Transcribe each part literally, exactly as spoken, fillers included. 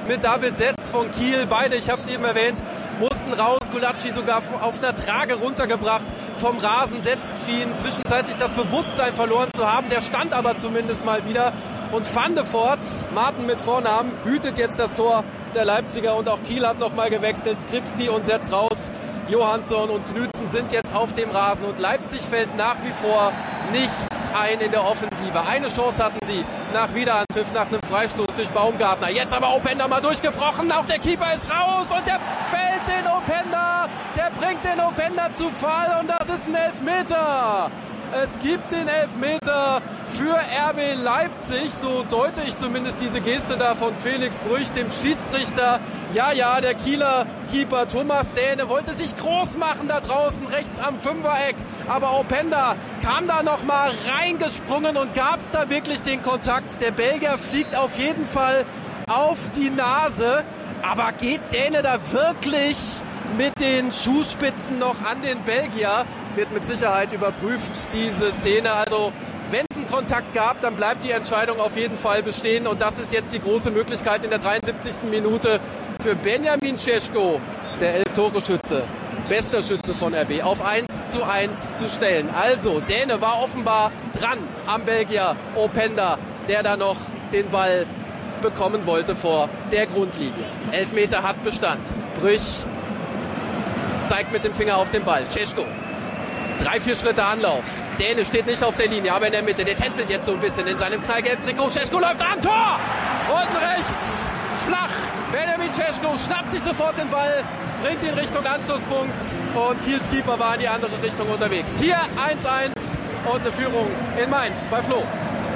mit David Setz von Kiel. Beide, ich habe es eben erwähnt, mussten raus. Gulácsi sogar auf einer Trage runtergebracht vom Rasen. Setz schien zwischenzeitlich das Bewusstsein verloren zu haben. Der stand aber zumindest mal wieder. Und Van de Voort, Martin mit Vornamen, hütet jetzt das Tor der Leipziger. Und auch Kiel hat nochmal gewechselt. Skripski und Setz raus. Johansson und Knützen sind jetzt auf dem Rasen. Und Leipzig fällt nach wie vor nichts ein in der Offensive. Eine Chance hatten sie nach Wiederanpfiff, nach einem Freistoß durch Baumgartner. Jetzt aber Openda mal durchgebrochen. Auch der Keeper ist raus und der fällt den Openda. Der bringt den Openda zu Fall und das ist ein Elfmeter. Es gibt den Elfmeter für R B Leipzig. So deute ich zumindest diese Geste da von Felix Brüch, dem Schiedsrichter. Ja, ja, der Kieler Keeper Thomas Dähne wollte sich groß machen da draußen rechts am Fünfereck. Aber Openda kam da nochmal reingesprungen und gab es da wirklich den Kontakt. Der Belgier fliegt auf jeden Fall auf die Nase. Aber geht Dähne da wirklich mit den Schuhspitzen noch an den Belgier? Wird mit Sicherheit überprüft, diese Szene. Also wenn es einen Kontakt gab, dann bleibt die Entscheidung auf jeden Fall bestehen. Und das ist jetzt die große Möglichkeit in der dreiundsiebzigsten Minute für Benjamin Šeško, der Elf-Tore-Schütze, bester Schütze von R B, auf eins zu eins zu stellen. Also Däne war offenbar dran am Belgier Openda, der da noch den Ball bekommen wollte vor der Grundlinie. Elfmeter hat Bestand. Brüch zeigt mit dem Finger auf den Ball. Šeško. Drei, vier Schritte Anlauf. Däne steht nicht auf der Linie, aber in der Mitte. Der tänzelt jetzt so ein bisschen in seinem knallgelben Trikot. Šeško läuft an. Tor! Unten rechts. Flach. Benjamin Šeško schnappt sich sofort den Ball, bringt ihn Richtung Anschlusspunkt. Und Kiels Keeper war in die andere Richtung unterwegs. Hier eins eins und eine Führung in Mainz bei Flo.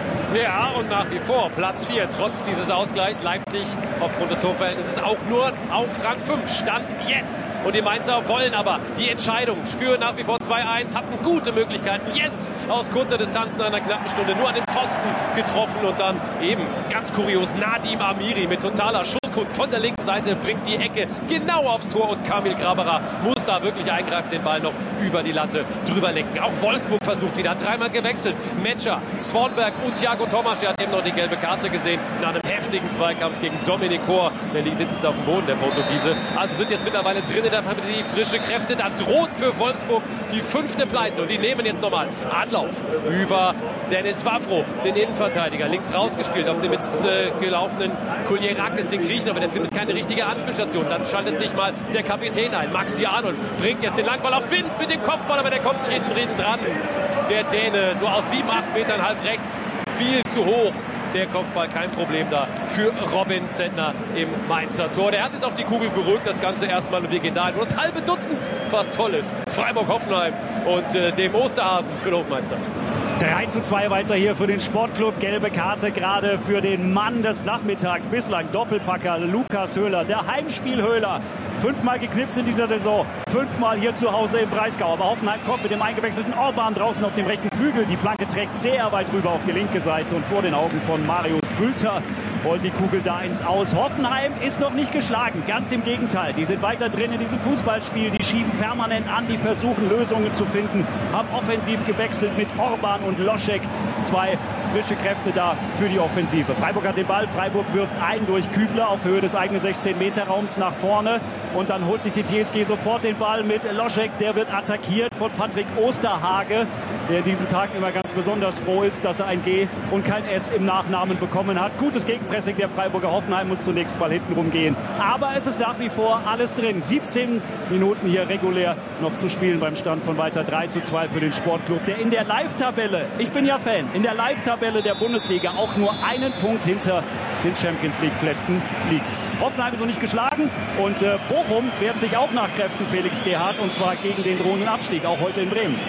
Ja, und nach wie vor Platz vier, trotz dieses Ausgleichs. Leipzig aufgrund des Torverhältnisses auch nur auf Rang fünf. Stand jetzt. Und die Mainzer wollen aber die Entscheidung. Führen nach wie vor zwei eins, hatten gute Möglichkeiten. Jens aus kurzer Distanz nach einer knappen Stunde nur an den Pfosten getroffen. Und dann eben ganz kurios Nadim Amiri mit totaler Schusskunst von der linken Seite bringt die Ecke genau aufs Tor. Und Kamil Graberer muss da wirklich eingreifen, den Ball noch über die Latte drüber lenken. Auch Wolfsburg versucht wieder, hat dreimal gewechselt. Metscher, Swanberg und Thiago Tomasch, der hat eben noch die gelbe Karte gesehen nach einem heftigen Zweikampf gegen Dominik Kor. Der liegt sitzend auf dem Boden, der Portugiese. Also sind jetzt mittlerweile drin in der Partie frische Kräfte. Da droht für Wolfsburg die fünfte Pleite. Und die nehmen jetzt nochmal Anlauf über Dennis Vavro, den Innenverteidiger. Links rausgespielt auf den mitgelaufenen äh, Kulierakis, den Griechen. Aber der findet keine richtige Anspielstation. Dann schaltet sich mal der Kapitän ein. Maxi Arnold bringt jetzt den Langball auf Wind mit dem Kopfball, aber der kommt nicht hinten dran. Der Däne so aus sieben, acht Metern halb rechts. Viel zu hoch. Der Kopfball, kein Problem da für Robin Zentner im Mainzer Tor. Der hat jetzt auf die Kugel beruhigt, das Ganze erstmal. Und wir gehen dahin, wo das halbe Dutzend fast voll ist. Freiburg-Hoffenheim und äh, dem Osterhasen für den Hofmeister. drei zu zwei weiter hier für den Sportclub. Gelbe Karte gerade für den Mann des Nachmittags. Bislang Doppelpacker Lukas Höhler, der Heimspielhöhler. Fünfmal geknipst in dieser Saison. Fünfmal hier zu Hause im Breisgau. Aber Hoffenheim kommt mit dem eingewechselten Orban draußen auf dem rechten Flügel. Die Flanke trägt sehr weit rüber auf die linke Seite. Und vor den Augen von Marius Bülter rollt die Kugel da ins Aus. Hoffenheim ist noch nicht geschlagen. Ganz im Gegenteil. Die sind weiter drin in diesem Fußballspiel. Die schieben permanent an. Die versuchen Lösungen zu finden. Haben offensiv gewechselt mit Orban und Loschek. Zwei frische Kräfte da für die Offensive. Freiburg hat den Ball. Freiburg wirft ein durch Kübler auf Höhe des eigenen sechzehn Meter Raums nach vorne. Und dann holt sich die T S G sofort den Ball mit Loschek. Der wird attackiert von Patrick Osterhage, der in diesen Tagen immer ganz besonders froh ist, dass er ein G und kein S im Nachnamen bekommen hat. Gutes Gegenpressing der Freiburger. Hoffenheim muss zunächst mal hinten rumgehen. Aber es ist nach wie vor alles drin. siebzehn Minuten hier regulär noch zu spielen beim Stand von weiter drei zu zwei für den Sportclub, der in der Live-Tabelle, ich bin ja Fan, in der Live-Tabelle der Bundesliga auch nur einen Punkt hinter den Champions-League-Plätzen liegt. Hoffenheim ist noch nicht geschlagen und äh, Bochum wehrt sich auch nach Kräften, Felix Gerhardt, und zwar gegen den drohenden Abstieg, auch heute in Bremen.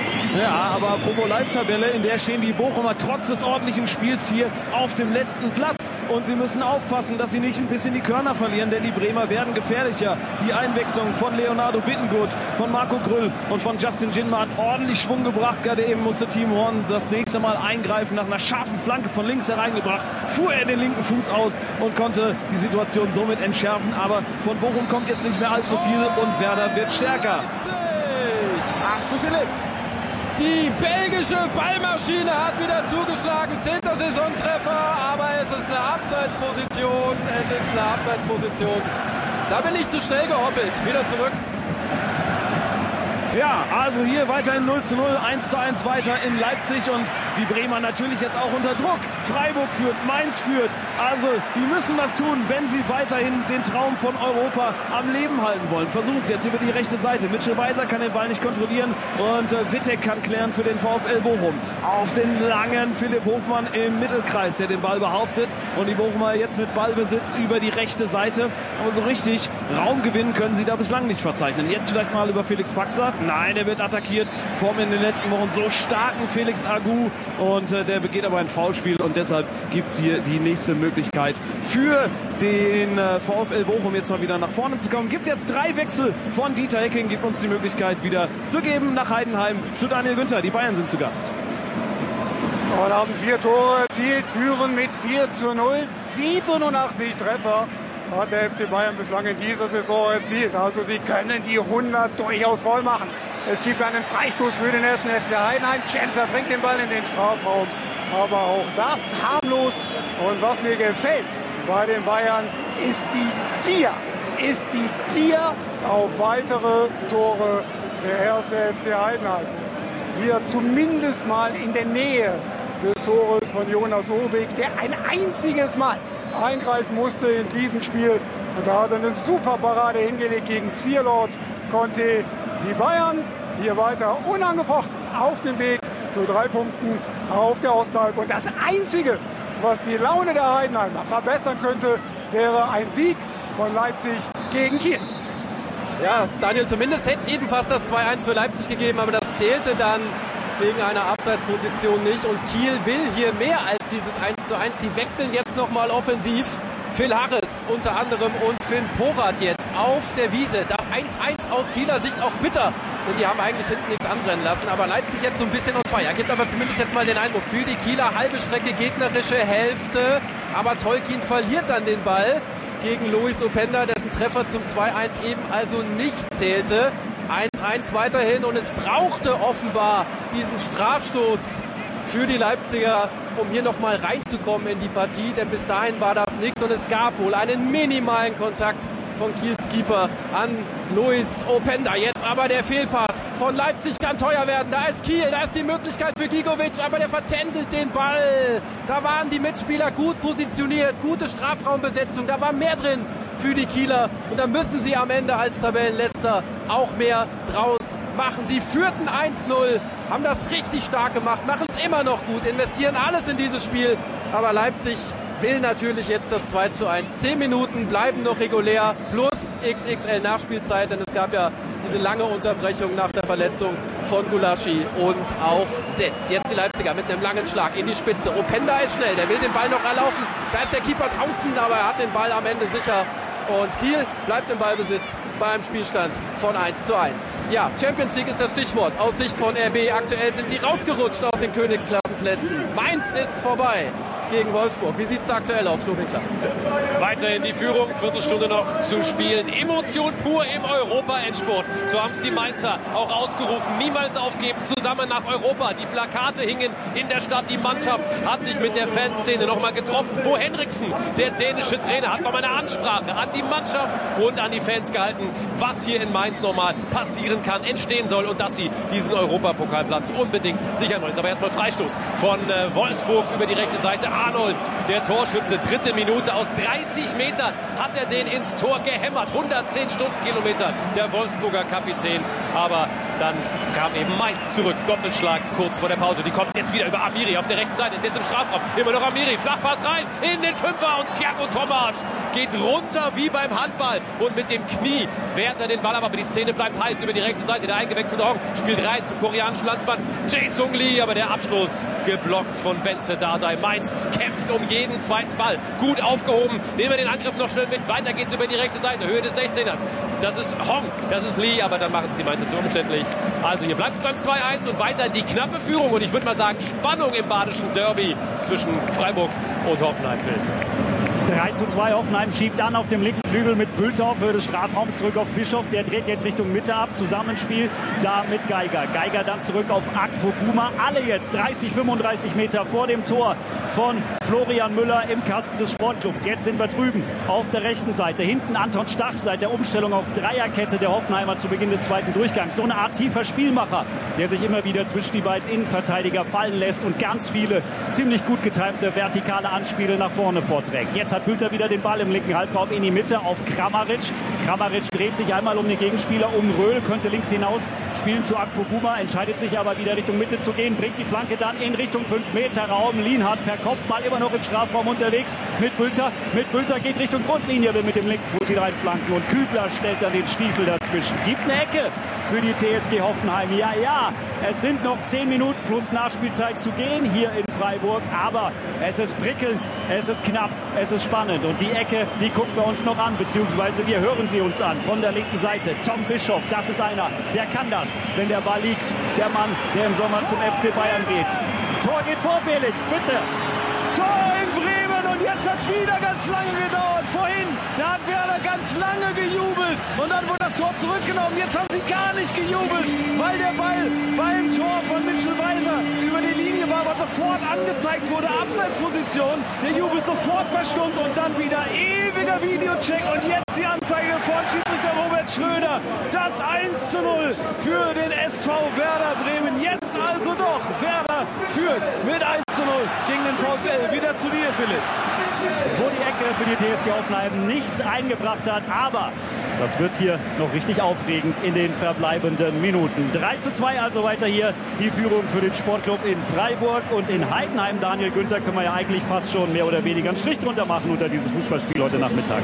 Ja, aber apropos Live-Tabelle, in der stehen die Bochumer trotz des ordentlichen Spiels hier auf dem letzten Platz. Und sie müssen aufpassen, dass sie nicht ein bisschen die Körner verlieren, denn die Bremer werden gefährlicher. Die Einwechslung von Leonardo Bittengut, von Marco Grüll und von Justin Jinma hat ordentlich Schwung gebracht. Gerade eben musste Timo Horn das nächste Mal eingreifen. Nach einer scharfen Flanke von links hereingebracht, fuhr er den linken Fuß aus und konnte die Situation somit entschärfen. Aber von Bochum kommt jetzt nicht mehr allzu viel und Werder wird stärker. Ach, zu Philipp. Die belgische Ballmaschine hat wieder zugeschlagen. Zehnter Saisontreffer, aber es ist eine Abseitsposition. Es ist eine Abseitsposition. Da bin ich zu schnell gehoppelt. Wieder zurück. Ja, also hier weiterhin null zu null, eins zu eins weiter in Leipzig und die Bremer natürlich jetzt auch unter Druck. Freiburg führt, Mainz führt. Also die müssen was tun, wenn sie weiterhin den Traum von Europa am Leben halten wollen. Versuchen sie jetzt über die rechte Seite. Mitchell Weiser kann den Ball nicht kontrollieren und äh, Wittek kann klären für den VfL Bochum. Auf den langen Philipp Hofmann im Mittelkreis, der den Ball behauptet. Und die Bochumer jetzt mit Ballbesitz über die rechte Seite. Aber so richtig Raum gewinnen können sie da bislang nicht verzeichnen. Jetzt vielleicht mal über Felix Baxter. Nein, er wird attackiert vom in den letzten Wochen so starken Felix Agu und äh, der begeht aber ein Foulspiel und deshalb gibt es hier die nächste Möglichkeit für den äh, VfL Bochum jetzt mal wieder nach vorne zu kommen. Gibt jetzt drei Wechsel von Dieter Hecking, gibt uns die Möglichkeit wieder zu geben nach Heidenheim zu Daniel Günther. Die Bayern sind zu Gast. Und haben vier Tore erzielt, führen mit vier zu null, siebenundachtzig Treffer hat der F C Bayern bislang in dieser Saison erzielt. Also sie können die hundert durchaus voll machen. Es gibt einen Freistoß für den ersten F C Heidenheim. Czenzer bringt den Ball in den Strafraum. Aber auch das harmlos. Und was mir gefällt bei den Bayern ist die Gier. Ist die Gier auf weitere Tore der erste F C Heidenheim. Hier zumindest mal in der Nähe des Tores von Jonas Obig, der ein einziges Mal eingreifen musste in diesem Spiel. Und da hat er eine super Parade hingelegt gegen Sierlot. Konnte die Bayern hier weiter unangefochten auf dem Weg zu drei Punkten auf der Osthalb. Und das Einzige, was die Laune der Heidenheimer verbessern könnte, wäre ein Sieg von Leipzig gegen Kiel. Ja, Daniel, zumindest hätte es eben fast das zwei eins für Leipzig gegeben, aber das zählte dann wegen einer Abseitsposition nicht. Und Kiel will hier mehr als dieses eins zu eins. Die wechseln jetzt nochmal offensiv. Phil Harris unter anderem und Finn Porat jetzt auf der Wiese. Das eins eins aus Kieler Sicht auch bitter, denn die haben eigentlich hinten nichts anbrennen lassen. Aber Leipzig jetzt so ein bisschen on fire. Gibt aber zumindest jetzt mal den Eindruck für die Kieler. Halbe Strecke, gegnerische Hälfte. Aber Tolkien verliert dann den Ball gegen Luis Openda, dessen Treffer zum zwei eins eben also nicht zählte. eins eins weiterhin und es brauchte offenbar diesen Strafstoß für die Leipziger, um hier nochmal reinzukommen in die Partie, denn bis dahin war das nichts und es gab wohl einen minimalen Kontakt von Kiels Keeper an Luis Openda. Jetzt aber der Fehlpass von Leipzig kann teuer werden. Da ist Kiel, da ist die Möglichkeit für Gigovic, aber der vertändelt den Ball. Da waren die Mitspieler gut positioniert, gute Strafraumbesetzung, da war mehr drin für die Kieler und da müssen sie am Ende als Tabellenletzter auch mehr draus machen. Sie führten eins null, haben das richtig stark gemacht, machen es immer noch gut, investieren alles in dieses Spiel, aber Leipzig will natürlich jetzt das zwei zu eins. Zehn Minuten bleiben noch regulär plus X X L Nachspielzeit, denn es gab ja diese lange Unterbrechung nach der Verletzung von Gulaschi und auch Setz. Jetzt die Leipziger mit einem langen Schlag in die Spitze. Openda ist schnell, der will den Ball noch erlaufen. Da ist der Keeper draußen, aber er hat den Ball am Ende sicher. Und Kiel bleibt im Ballbesitz beim Spielstand von eins zu eins. Ja, Champions League ist das Stichwort aus Sicht von R B. Aktuell sind sie rausgerutscht aus den Königsklassenplätzen. Mainz ist vorbei gegen Wolfsburg. Wie sieht es da aktuell aus, Flo Winkler? Weiterhin die Führung, Viertelstunde noch zu spielen. Emotion pur im Europa-Endspurt. So haben es die Mainzer auch ausgerufen. Niemals aufgeben, zusammen nach Europa. Die Plakate hingen in der Stadt. Die Mannschaft hat sich mit der Fanszene nochmal getroffen. Bo Henriksen, der dänische Trainer, hat nochmal eine Ansprache an die Mannschaft und an die Fans gehalten, was hier in Mainz nochmal passieren kann, entstehen soll und dass sie diesen Europapokalplatz unbedingt sichern wollen. Aber erstmal Freistoß von äh, Wolfsburg über die rechte Seite. Arnold, der Torschütze, dritte Minute. Aus dreißig Metern hat er den ins Tor gehämmert. hundertzehn Stundenkilometer, der Wolfsburger Kapitän. Aber dann kam eben Mainz zurück. Doppelschlag kurz vor der Pause. Die kommt jetzt wieder über Amiri auf der rechten Seite. Ist jetzt im Strafraum. Immer noch Amiri. Flachpass rein in den Fünfer. Und Thiago Tomasch geht runter wie beim Handball. Und mit dem Knie wehrt er den Ball ab. Aber die Szene bleibt heiß über die rechte Seite. Der eingewechselte Hong spielt rein zum koreanischen Landsmann Jae Sung Lee. Aber der Abschluss geblockt von Benze Dardai. Mainz kämpft um jeden zweiten Ball. Gut aufgehoben. Nehmen wir den Angriff noch schnell mit. Weiter geht's über die rechte Seite. Höhe des sechzehners. Das ist Hong. Das ist Lee. Aber dann machen es die Mainzer zu umständlich. Also hier bleibt es beim zwei eins und weiter die knappe Führung. Und ich würde mal sagen, Spannung im badischen Derby zwischen Freiburg und Hoffenheim. drei zu zwei. Hoffenheim schiebt an auf dem linken Flügel mit Bülter auf Höhe des Strafraums zurück auf Bischof. Der dreht jetzt Richtung Mitte ab. Zusammenspiel da mit Geiger. Geiger dann zurück auf Akpoguma. Alle jetzt dreißig, fünfunddreißig Meter vor dem Tor von Florian Müller im Kasten des Sportclubs. Jetzt sind wir drüben auf der rechten Seite. Hinten Anton Stach seit der Umstellung auf Dreierkette der Hoffenheimer zu Beginn des zweiten Durchgangs. So eine Art tiefer Spielmacher, der sich immer wieder zwischen die beiden Innenverteidiger fallen lässt und ganz viele ziemlich gut getimte vertikale Anspiele nach vorne vorträgt. Jetzt hat Bülter wieder den Ball im linken Halbraum in die Mitte auf Kramaric. Kramaric dreht sich einmal um den Gegenspieler, um Röhl, könnte links hinaus spielen zu Akpoguma, entscheidet sich aber wieder Richtung Mitte zu gehen, bringt die Flanke dann in Richtung fünf Meter Raum. Lienhardt per Kopfball immer noch im Strafraum unterwegs mit Bülter. Mit Bülter geht Richtung Grundlinie, will mit dem linken Fuß wieder reinflanken und Kübler stellt dann den Stiefel dazwischen. Gibt eine Ecke für die T S G Hoffenheim. Ja, ja, es sind noch zehn Minuten plus Nachspielzeit zu gehen hier in Freiburg, aber es ist prickelnd, es ist knapp, es ist spannend und die Ecke, die gucken wir uns noch an, beziehungsweise wir hören sie uns an von der linken Seite. Tom Bischof, das ist einer, der kann das, wenn der Ball liegt. Der Mann, der im Sommer zum F C Bayern geht. Tor geht vor, Felix, bitte. Tor in Bremen und jetzt hat es wieder ganz lange gedauert. Vorhin, da hat Werder ganz lange gejubelt und dann wurde das Tor zurückgenommen. Jetzt haben sie gar nicht gejubelt, weil der Ball beim Tor von Mitchell Weiser über die Linie war, aber sofort angezeigt wurde. Abseitsposition, der Jubel sofort verstummt und dann wieder ewiger Videocheck und jetzt die Anzeige von Schiedsrichter Robert Schröder. Das eins zu null für den S V Werder Bremen. Jetzt also doch, Werder führt mit eins zu null gegen den VfL. Wieder zu dir, Philipp. Wo die Ecke für die T S G Hoffenheim nichts eingebracht hat, aber das wird hier noch richtig aufregend in den verbleibenden Minuten. drei zu zwei also weiter hier die Führung für den Sportclub in Freiburg und in Heidenheim. Daniel Günther, können wir ja eigentlich fast schon mehr oder weniger einen Strich drunter machen unter dieses Fußballspiel heute Nachmittag.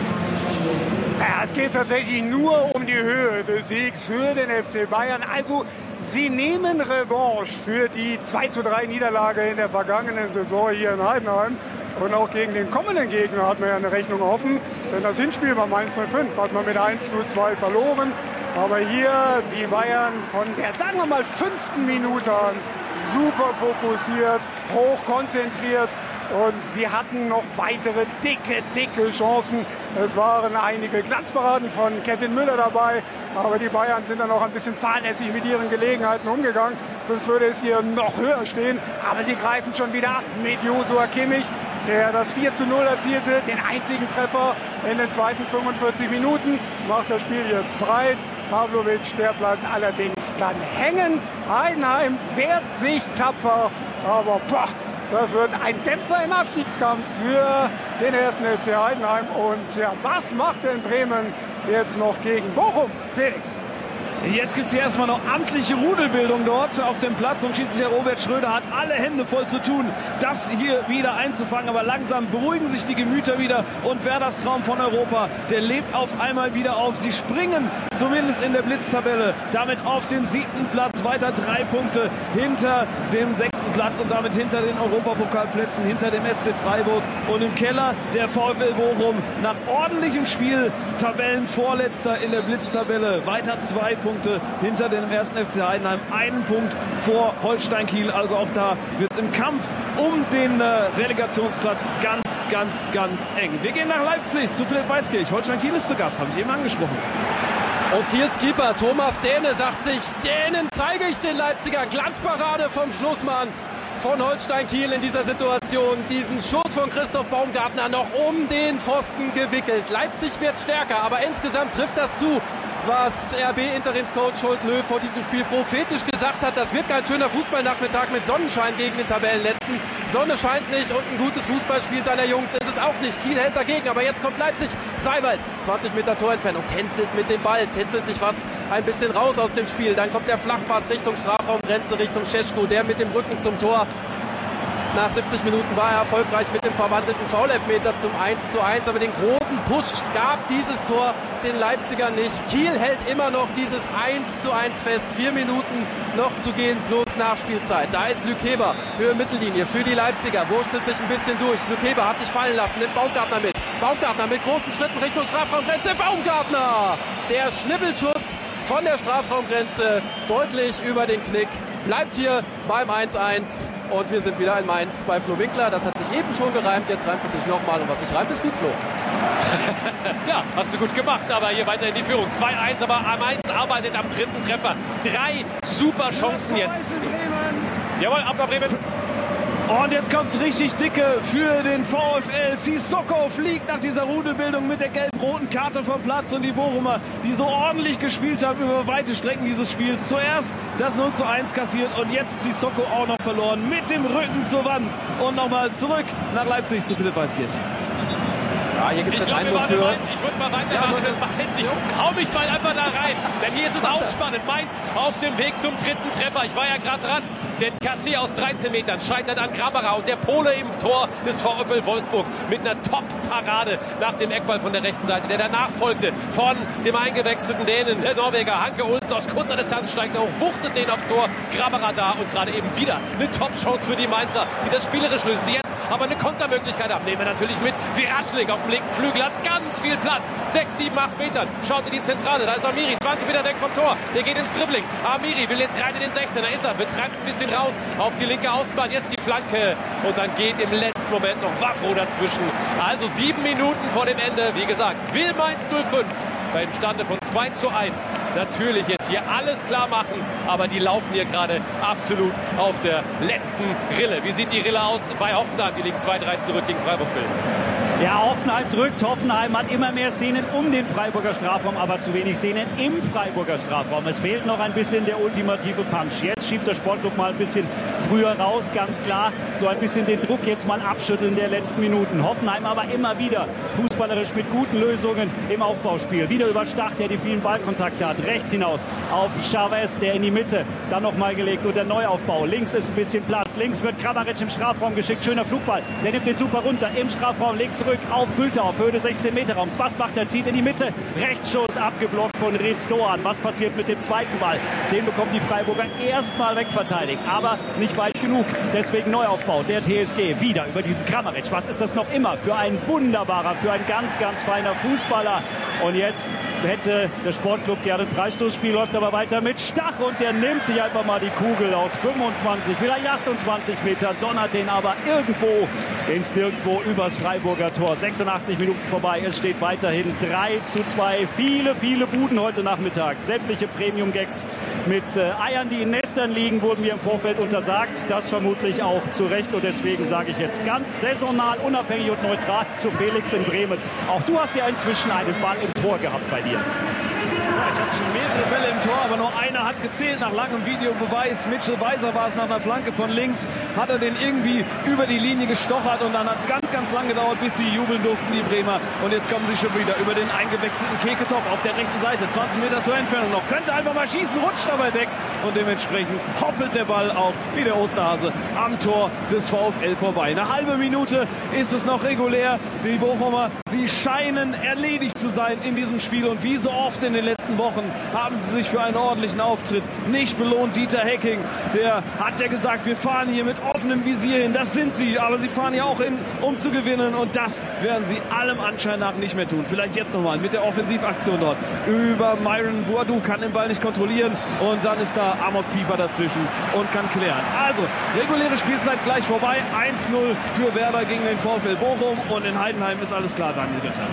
Ja, es geht tatsächlich nur um die Höhe des Siegs für den F C Bayern. Also sie nehmen Revanche für die zwei zu drei Niederlage in der vergangenen Saison hier in Heidenheim. Und auch gegen den kommenden Gegner hat man ja eine Rechnung offen. Denn das Hinspiel beim eins zu fünf hat man mit eins zu zwei verloren. Aber hier die Bayern von der, sagen wir mal, fünften Minute an super fokussiert, hoch konzentriert. Und sie hatten noch weitere dicke, dicke Chancen. Es waren einige Glanzparaden von Kevin Müller dabei. Aber die Bayern sind dann auch ein bisschen fahrlässig mit ihren Gelegenheiten umgegangen. Sonst würde es hier noch höher stehen. Aber sie greifen schon wieder ab mit Joshua Kimmich, der das vier zu null erzielte, den einzigen Treffer in den zweiten fünfundvierzig Minuten. Macht das Spiel jetzt breit. Pavlovic, der bleibt allerdings dann hängen. Heidenheim wehrt sich tapfer. Aber boah, das wird ein Dämpfer im Abstiegskampf für den ersten F C Heidenheim. Und ja, was macht denn Bremen jetzt noch gegen Bochum? Felix. Jetzt gibt es hier erstmal noch amtliche Rudelbildung dort auf dem Platz und Schiedsrichter Robert Schröder hat alle Hände voll zu tun, das hier wieder einzufangen. Aber langsam beruhigen sich die Gemüter wieder und Werders Traum von Europa, der lebt auf einmal wieder auf. Sie springen zumindest in der Blitztabelle damit auf den siebten Platz, weiter drei Punkte hinter dem sechsten Platz und damit hinter den Europapokalplätzen, hinter dem S C Freiburg. Und im Keller der VfL Bochum nach ordentlichem Spiel Tabellenvorletzter in der Blitztabelle, weiter zwei Punkte hinter dem ersten F C Heidenheim, einen Punkt vor Holstein Kiel. Also auch da wird es im Kampf um den äh, Relegationsplatz ganz, ganz, ganz eng. Wir gehen nach Leipzig zu Philipp Weiskirch. Holstein Kiel ist zu Gast, habe ich eben angesprochen. Und Kiels Keeper Thomas Dähne sagt sich, denen zeige ich den Leipziger. Glanzparade vom Schlussmann von Holstein Kiel in dieser Situation. Diesen Schuss von Christoph Baumgartner noch um den Pfosten gewickelt. Leipzig wird stärker, aber insgesamt trifft das zu, was R B-Interimscoach Schult Löw vor diesem Spiel prophetisch gesagt hat. Das wird kein schöner Fußballnachmittag mit Sonnenschein gegen den Tabellenletzten. Sonne scheint nicht und ein gutes Fußballspiel seiner Jungs ist es auch nicht. Kiel hält dagegen, aber jetzt kommt Leipzig. Seiwald, zwanzig Meter Torentfernung, tänzelt mit dem Ball, tänzelt sich fast ein bisschen raus aus dem Spiel. Dann kommt der Flachpass Richtung Strafraumgrenze, Richtung Šeško, der mit dem Rücken zum Tor. Nach siebzig Minuten war er erfolgreich mit dem verwandelten Foul-Elfmeter zum eins zu eins. Aber den großen Push gab dieses Tor den Leipzigern nicht. Kiel hält immer noch dieses eins zu eins fest. Vier Minuten noch zu gehen plus Nachspielzeit. Da ist Lükeba, Höhe Mittellinie für die Leipziger. Wurstelt sich ein bisschen durch. Lükeba hat sich fallen lassen, nimmt Baumgartner mit. Baumgartner mit großen Schritten Richtung Strafraumgrenze. Baumgartner! Der Schnippelschuss von der Strafraumgrenze deutlich über den Knick bleibt hier beim eins eins und wir sind wieder in Mainz bei Flo Winkler. Das hat sich eben schon gereimt, jetzt reimt es sich nochmal und was sich reimt, ist gut, Flo. Ja, hast du gut gemacht, aber hier weiter in die Führung. zwei eins, aber Mainz arbeitet am dritten Treffer. Drei super Chancen jetzt. Jawohl, ab nach Bremen. Und jetzt kommt es richtig dicke für den VfL. Sissoko fliegt nach dieser Rudelbildung mit der gelb-roten Karte vom Platz. Und die Bochumer, die so ordentlich gespielt haben über weite Strecken dieses Spiels, zuerst das null zu eins kassiert und jetzt Sissoko auch noch verloren mit dem Rücken zur Wand. Und nochmal zurück nach Leipzig zu Philipp Weißkirch. Ja, hier gibt es ich einen glaube, Einwurf für... Mainz. Ich würde mal weitermachen ja, mit Mainz. Ich hau mich mal einfach da rein. Denn hier ist es auch spannend. Mainz auf dem Weg zum dritten Treffer. Ich war ja gerade dran. Denn Cassé aus dreizehn Metern scheitert an Graberer. Und der Pole im Tor des VfL Wolfsburg mit einer Top-Parade nach dem Eckball von der rechten Seite. Der danach folgte von dem eingewechselten Dänen, der Norweger Hanke Olsen. Aus kurzer Distanz steigt er hoch, wuchtet den aufs Tor. Graberer da und gerade eben wieder eine Top-Chance für die Mainzer, die das spielerisch lösen. Die jetzt aber eine Kontermöglichkeit haben. Nehmen wir natürlich mit. Viratschlik auf dem linken Flügel hat ganz viel Platz. sechs, sieben, acht Metern. Schaut in die Zentrale. Da ist Amiri. zwanzig Meter weg vom Tor. Der geht ins Dribbling. Amiri will jetzt rein in den sechzehner. Ist er. Betreibt ein bisschen raus auf die linke Außenbahn. Jetzt die Flanke. Und dann geht im letzten Moment noch Wafro dazwischen. Also sieben Minuten vor dem Ende. Wie gesagt, will Mainz null fünf beim Stande von zwei zu eins. Natürlich jetzt hier alles klar machen. Aber die laufen hier gerade absolut auf der letzten Rille. Wie sieht die Rille aus bei Hoffenheim? Die liegen zwei drei zurück gegen Freiburg-Film. Ja, Hoffenheim drückt. Hoffenheim hat immer mehr Szenen um den Freiburger Strafraum, aber zu wenig Szenen im Freiburger Strafraum. Es fehlt noch ein bisschen der ultimative Punch. Jetzt schiebt der Sportclub mal ein bisschen früher raus, ganz klar. So ein bisschen den Druck jetzt mal abschütteln der letzten Minuten. Hoffenheim aber immer wieder fußballerisch mit guten Lösungen im Aufbauspiel. Wieder über Stach, der die vielen Ballkontakte hat. Rechts hinaus auf Chavez, der in die Mitte dann nochmal gelegt und der Neuaufbau. Links ist ein bisschen Platz. Links wird Kramaric im Strafraum geschickt. Schöner Flugball. Der nimmt den super runter im Strafraum, legt zurück auf Bülter auf Höhe des sechzehn Meter Raums. Was macht er? Zieht in die Mitte. Rechtsschuss abgeblockt von Reetz Doan. Was passiert mit dem zweiten Ball? Den bekommen die Freiburger erstmal wegverteidigt, aber nicht weit genug. Deswegen Neuaufbau der T S G. Wieder über diesen Kramaric. Was ist das noch immer für ein wunderbarer, für ein ganz, ganz feiner Fußballer? Und jetzt hätte der Sportclub gerne ein Freistoßspiel, läuft aber weiter mit Stach und der nimmt sich einfach mal die Kugel aus fünfundzwanzig, vielleicht achtundzwanzig Meter, donnert den aber irgendwo ins Nirgendwo übers Freiburger Tor. sechsundachtzig Minuten vorbei, es steht weiterhin drei zu zwei. Viele, viele Buden heute Nachmittag. Sämtliche Premium-Gags mit äh, Eiern, die in Nestern liegen, wurden mir im Vorfeld untersagt. Das vermutlich auch zu Recht und deswegen sage ich jetzt ganz saisonal, unabhängig und neutral zu Felix in Bremen. Auch du hast ja inzwischen einen Ball im Tor gehabt bei dir. Ich hatte schon mehrere Bälle im Tor, aber nur einer hat gezählt nach langem Videobeweis. Mitchell Weiser war es nach einer Flanke von links, hat er den irgendwie über die Linie gestochert und dann hat es ganz, ganz lang gedauert, bis sie jubeln durften, die Bremer. Und jetzt kommen sie schon wieder über den eingewechselten Keketop auf der rechten Seite. zwanzig Meter Torentfernung noch. Könnte einfach mal schießen, rutscht dabei weg und dementsprechend hoppelt der Ball auch wie der Osterhase am Tor des VfL vorbei. Eine halbe Minute ist es noch regulär. Die Bochumer, sie scheinen erledigt zu sein in diesem Spiel und wie so oft in den letzten Wochen haben sie sich für einen ordentlichen Auftritt nicht belohnt. Dieter Hecking, der hat ja gesagt, wir fahren hier mit offenem Visier hin. Das sind sie, aber sie fahren ja auch hin, um zu gewinnen und das werden sie allem Anschein nach nicht mehr tun. Vielleicht jetzt nochmal mit der Offensivaktion dort über Myron Boadou, kann den Ball nicht kontrollieren und dann ist da Amos Pieper dazwischen und kann klären. Also, reguläre Spielzeit gleich vorbei. eins null für Werder gegen den VfL Bochum und in Heidenheim ist alles klar, Daniel Götter.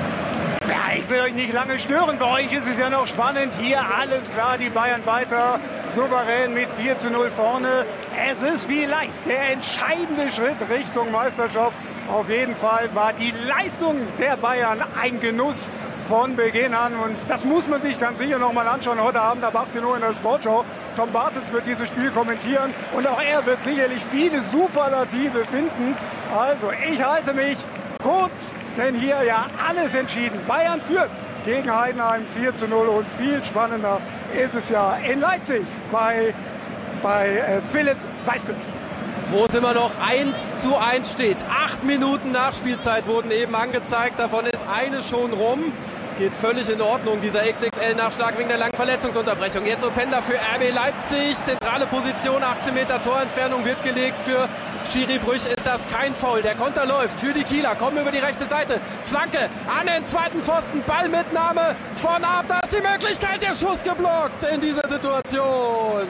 Ja, ich will euch nicht lange stören. Bei euch ist es ja noch spannend. Hier alles klar, die Bayern weiter souverän mit vier zu null vorne. Es ist vielleicht der entscheidende Schritt Richtung Meisterschaft. Auf jeden Fall war die Leistung der Bayern ein Genuss von Beginn an. Und das muss man sich ganz sicher noch mal anschauen. Heute Abend ab achtzehn Uhr in der Sportschau. Tom Bartels wird dieses Spiel kommentieren. Und auch er wird sicherlich viele Superlative finden. Also ich halte mich kurz, denn hier ja alles entschieden. Bayern führt gegen Heidenheim vier zu null und viel spannender ist es ja in Leipzig bei, bei äh, Philipp Weißkirch. Wo es immer noch eins zu eins steht. Acht Minuten Nachspielzeit wurden eben angezeigt. Davon ist eine schon rum. Geht völlig in Ordnung, dieser X X L-Nachschlag wegen der langen Verletzungsunterbrechung. Jetzt Openda für R B Leipzig. Zentrale Position, achtzehn Meter Torentfernung wird gelegt für Schiri Brüch. Ist das kein Foul? Der Konter läuft für die Kieler. Kommen über die rechte Seite. Flanke an den zweiten Pfosten. Ballmitnahme von Ab. Da ist die Möglichkeit. Der Schuss geblockt in dieser Situation.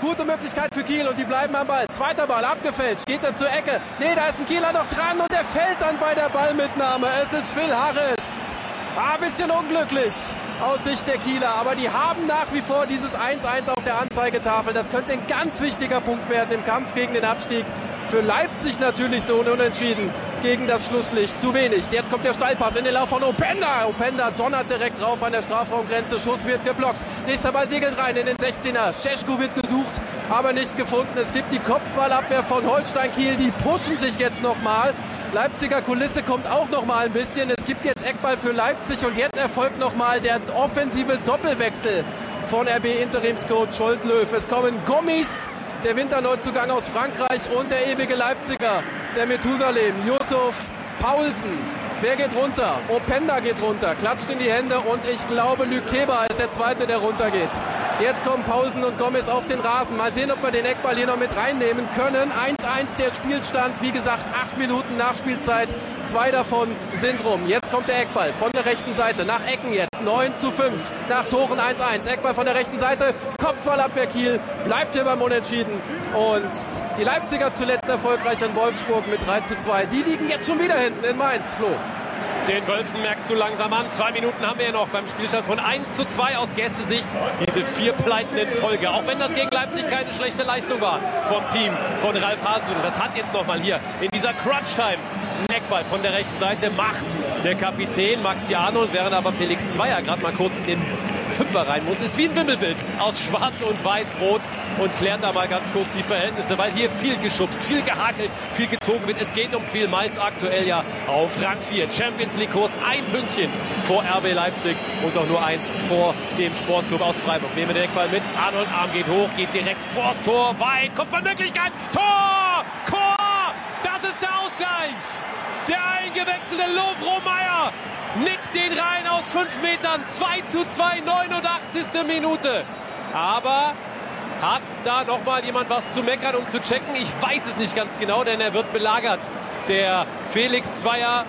Gute Möglichkeit für Kiel und die bleiben am Ball. Zweiter Ball, abgefälscht, geht er zur Ecke. Nee, da ist ein Kieler noch dran und er fällt dann bei der Ballmitnahme. Es ist Phil Harris. Ah, ein bisschen unglücklich aus Sicht der Kieler, aber die haben nach wie vor dieses eins eins auf der Anzeigetafel. Das könnte ein ganz wichtiger Punkt werden im Kampf gegen den Abstieg. Für Leipzig natürlich so ein Unentschieden gegen das Schlusslicht. Zu wenig. Jetzt kommt der Steilpass in den Lauf von Openda. Openda donnert direkt drauf an der Strafraumgrenze. Schuss wird geblockt. Nächster Ball segelt rein in den sechzehner. Scheschko wird gesucht, aber nicht gefunden. Es gibt die Kopfballabwehr von Holstein Kiel. Die pushen sich jetzt nochmal. Leipziger Kulisse kommt auch noch mal ein bisschen. Es gibt jetzt Eckball für Leipzig und jetzt erfolgt noch mal der offensive Doppelwechsel von R B-Interimscoach Scholt Löw. Es kommen Gommis, der Winterneuzugang aus Frankreich, und der ewige Leipziger, der Methusalem, Yusuf Paulsen. Wer geht runter? Openda geht runter, klatscht in die Hände und ich glaube, Lükeba ist der Zweite, der runtergeht. Jetzt kommen Paulsen und Gomez auf den Rasen. Mal sehen, ob wir den Eckball hier noch mit reinnehmen können. eins eins der Spielstand, wie gesagt, acht Minuten Nachspielzeit. Zwei davon sind rum. Jetzt kommt der Eckball von der rechten Seite. Nach Ecken jetzt. neun zu fünf. Nach Toren eins eins. Eckball von der rechten Seite. Kopfballabwehr Kiel. Bleibt hier beim Unentschieden. Und die Leipziger zuletzt erfolgreich in Wolfsburg mit drei zu zwei. Die liegen jetzt schon wieder hinten in Mainz, Flo. Den Wölfen merkst du langsam an. Zwei Minuten haben wir ja noch beim Spielstand von eins zu zwei aus Gästesicht. Diese vier Pleiten in Folge. Auch wenn das gegen Leipzig keine schlechte Leistung war vom Team von Ralf Hasenhüttl. Das hat jetzt nochmal hier in dieser Crunch-Time einen Eckball von der rechten Seite. Macht der Kapitän Maxi Arnold, während aber Felix Zweier gerade mal kurz in den Fünfer rein muss. Ist wie ein Wimmelbild aus Schwarz und Weiß-Rot und klärt da mal ganz kurz die Verhältnisse, weil hier viel geschubst, viel gehakelt, viel gezogen wird. Es geht um viel. Mainz aktuell ja auf Rang vier. Champions League Kurs, ein Pünktchen vor R B Leipzig und noch nur eins vor dem Sportclub aus Freiburg. Nehmen wir den Eckball mit. Arnold, Arm geht hoch, geht direkt vors Tor. Weit, Kopfballmöglichkeit. Tor! Tor! Das ist der Ausgleich. Der eingewechselte Lovro Meyer nickt den rein aus fünf Metern. zwei zu zwei, neunundachtzigste Minute. Aber hat da noch mal jemand was zu meckern und zu checken? Ich weiß es nicht ganz genau, denn er wird belagert. Der Felix Zweier,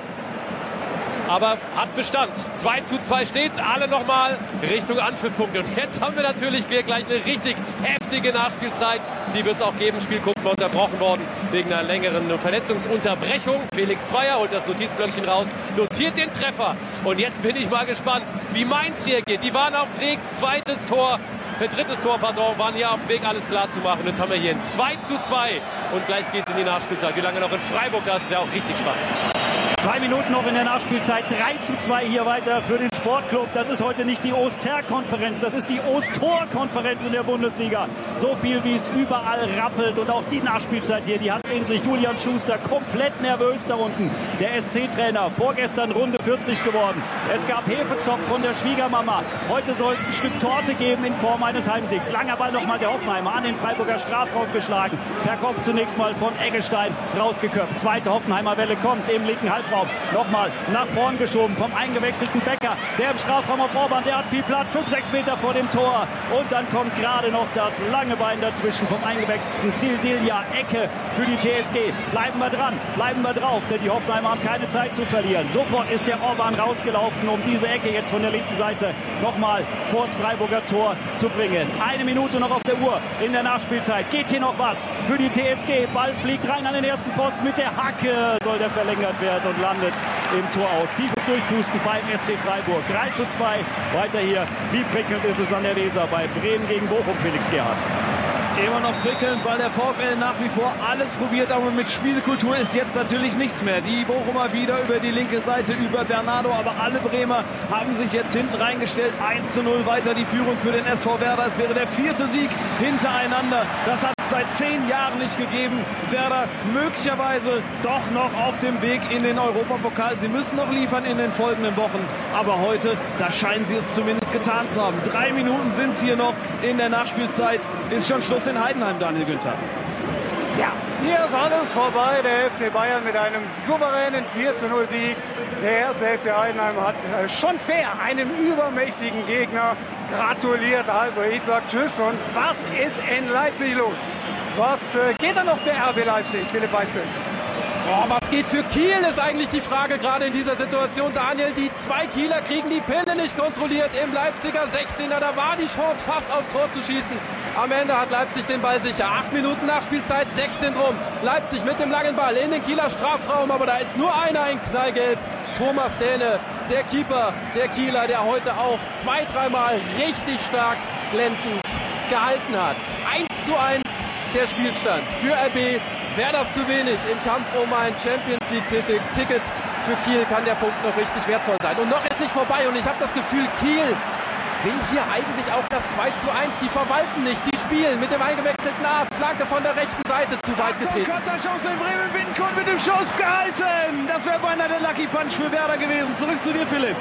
aber hat Bestand. zwei zu zwei steht's. Alle noch mal Richtung Anpfiffpunkte. Und jetzt haben wir natürlich gleich eine richtig heftige Nachspielzeit. Die wird es auch geben. Spiel kurz mal unterbrochen worden wegen einer längeren Verletzungsunterbrechung. Felix Zweier holt das Notizblöckchen raus, notiert den Treffer. Und jetzt bin ich mal gespannt, wie Mainz reagiert. Die waren auf dem Weg. Zweites Tor. Drittes Tor, pardon, waren hier auf dem Weg, alles klar zu machen. Jetzt haben wir hier ein zwei zu zwei und gleich geht es in die Nachspielzeit. Wie lange noch in Freiburg? Das ist ja auch richtig spannend. Zwei Minuten noch in der Nachspielzeit. drei zu zwei hier weiter für den Sportclub. Das ist heute nicht die Oster-Konferenz, das ist die Ost-Tor-Konferenz in der Bundesliga. So viel, wie es überall rappelt. Und auch die Nachspielzeit hier, die hat es in sich. Julian Schuster komplett nervös da unten. Der S C-Trainer, vorgestern Runde vierzig geworden. Es gab Hefezock von der Schwiegermama. Heute soll es ein Stück Torte geben in Form eines Heimsiegs. Langer Ball nochmal der Hoffenheimer an den Freiburger Strafraum geschlagen. Per Kopf zunächst mal von Eggestein rausgeköpft. Zweite Hoffenheimer Welle kommt im linken Halbraum. Nochmal nach vorn geschoben vom eingewechselten Becker. Der im Strafraum auf Orban, der hat viel Platz. fünf, sechs Meter vor dem Tor. Und dann kommt gerade noch das lange Bein dazwischen vom eingewechselten Zildilja. Ecke für die T S G. Bleiben wir dran, bleiben wir drauf, denn die Hoffenheimer haben keine Zeit zu verlieren. Sofort ist der Orban rausgelaufen, um diese Ecke jetzt von der linken Seite nochmal vors Freiburger Tor zu bringen. Eine Minute noch auf der Uhr in der Nachspielzeit. Geht hier noch was für die T S G. Ball fliegt rein an den ersten Pfosten. Mit der Hacke soll der verlängert werden und landet im Tor aus. Tiefes Durchpusten beim S C Freiburg. drei zu zwei. Weiter hier. Wie prickelnd ist es an der Weser bei Bremen gegen Bochum, Felix Gerhardt? Immer noch prickelnd, weil der VfL nach wie vor alles probiert, aber mit Spielkultur ist jetzt natürlich nichts mehr. Die Bochumer wieder über die linke Seite, über Bernardo, aber alle Bremer haben sich jetzt hinten reingestellt. eins zu null weiter die Führung für den S V Werder. Es wäre der vierte Sieg hintereinander. Das hat es seit zehn Jahren nicht gegeben. Werder möglicherweise doch noch auf dem Weg in den Europapokal. Sie müssen noch liefern in den folgenden Wochen, aber heute, da scheinen sie es zumindest getan zu haben. Drei Minuten sind es hier noch in der Nachspielzeit. Ist schon Schluss in Heidenheim, Daniel Günther. Ja, hier ist alles vorbei. Der F C Bayern mit einem souveränen vier zu null Sieg. Der erste F C Heidenheim hat äh, schon fair einem übermächtigen Gegner gratuliert. Also ich sag Tschüss. Und was ist in Leipzig los? Was äh, geht da noch für R B Leipzig, Philipp Weißkönig? Oh, was geht für Kiel, ist eigentlich die Frage gerade in dieser Situation. Daniel, die zwei Kieler kriegen die Pille nicht kontrolliert im Leipziger sechzehner. Da war die Chance, fast aufs Tor zu schießen. Am Ende hat Leipzig den Ball sicher. Acht Minuten Nachspielzeit, sechzehn drum. Leipzig mit dem langen Ball in den Kieler Strafraum, aber da ist nur einer in Knallgelb. Thomas Dähne, der Keeper der Kieler, der heute auch zwei, dreimal richtig stark glänzend gehalten hat. eins zu eins der Spielstand für R B. Wäre das zu wenig im Kampf um ein Champions League-Ticket für Kiel, kann der Punkt noch richtig wertvoll sein. Und noch ist nicht vorbei und ich habe das Gefühl, Kiel will hier eigentlich auch das zwei zu eins. Die verwalten nicht, die spielen mit dem eingewechselten Ab. Flanke von der rechten Seite, zu weit getreten. Konterchance in Bremen, Bittencourt mit dem Schuss gehalten. Das wäre beinahe der Lucky Punch für Werder gewesen. Zurück zu dir, Philipp.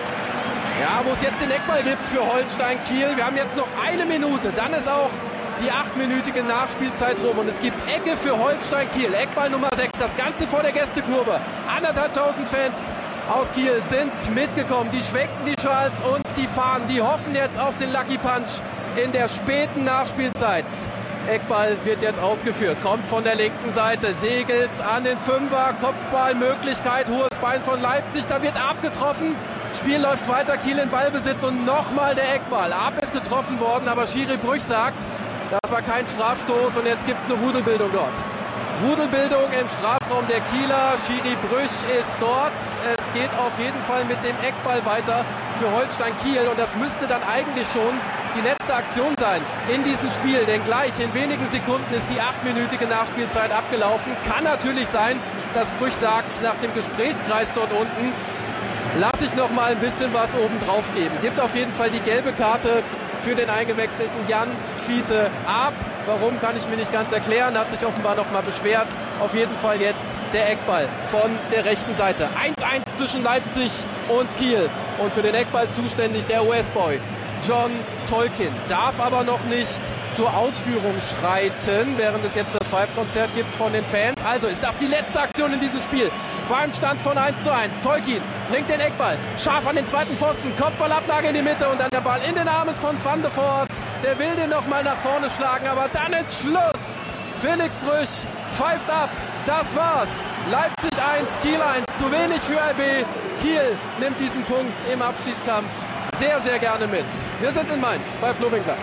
Ja, wo es jetzt den Eckball gibt für Holstein Kiel. Wir haben jetzt noch eine Minute, dann ist auch die achtminütige Nachspielzeit rum und es gibt Ecke für Holstein Kiel. Eckball Nummer sechs, das Ganze vor der Gästekurve. Anderthalbtausend Fans aus Kiel sind mitgekommen. Die schwenken die Schals und die Fahnen. Die hoffen jetzt auf den Lucky Punch in der späten Nachspielzeit. Eckball wird jetzt ausgeführt, kommt von der linken Seite, segelt an den Fünfer, Kopfballmöglichkeit, hohes Bein von Leipzig, da wird abgetroffen. Spiel läuft weiter, Kiel in Ballbesitz und nochmal der Eckball. Ab ist getroffen worden, aber Schiri Brüch sagt, das war kein Strafstoß und jetzt gibt es eine Rudelbildung dort. Rudelbildung im Strafraum der Kieler. Schiri Brüch ist dort. Es geht auf jeden Fall mit dem Eckball weiter für Holstein Kiel und das müsste dann eigentlich schon die letzte Aktion sein in diesem Spiel, denn gleich in wenigen Sekunden ist die achtminütige Nachspielzeit abgelaufen. Kann natürlich sein, dass Brüch sagt, nach dem Gesprächskreis dort unten lasse ich noch mal ein bisschen was oben drauf geben. Gibt auf jeden Fall die gelbe Karte für den eingewechselten Jan Fiete ab. Warum, kann ich mir nicht ganz erklären. Hat sich offenbar noch mal beschwert. Auf jeden Fall jetzt der Eckball von der rechten Seite. eins eins zwischen Leipzig und Kiel. Und für den Eckball zuständig der U S-Boy John Tolkien. Darf aber noch nicht zur Ausführung schreiten, während es jetzt das Pfeifkonzert gibt von den Fans. Also ist das die letzte Aktion in diesem Spiel. Beim Stand von eins zu eins. Tolkien bringt den Eckball scharf an den zweiten Pfosten. Kopfballablage in die Mitte und dann der Ball in den Armen von Van de Voort. Der will den nochmal nach vorne schlagen, aber dann ist Schluss. Felix Brüch pfeift ab. Das war's. Leipzig eins, Kiel eins. Zu wenig für R B. Kiel nimmt diesen Punkt im Abstiegskampf sehr, sehr gerne mit. Wir sind in Mainz bei Flo Winkler.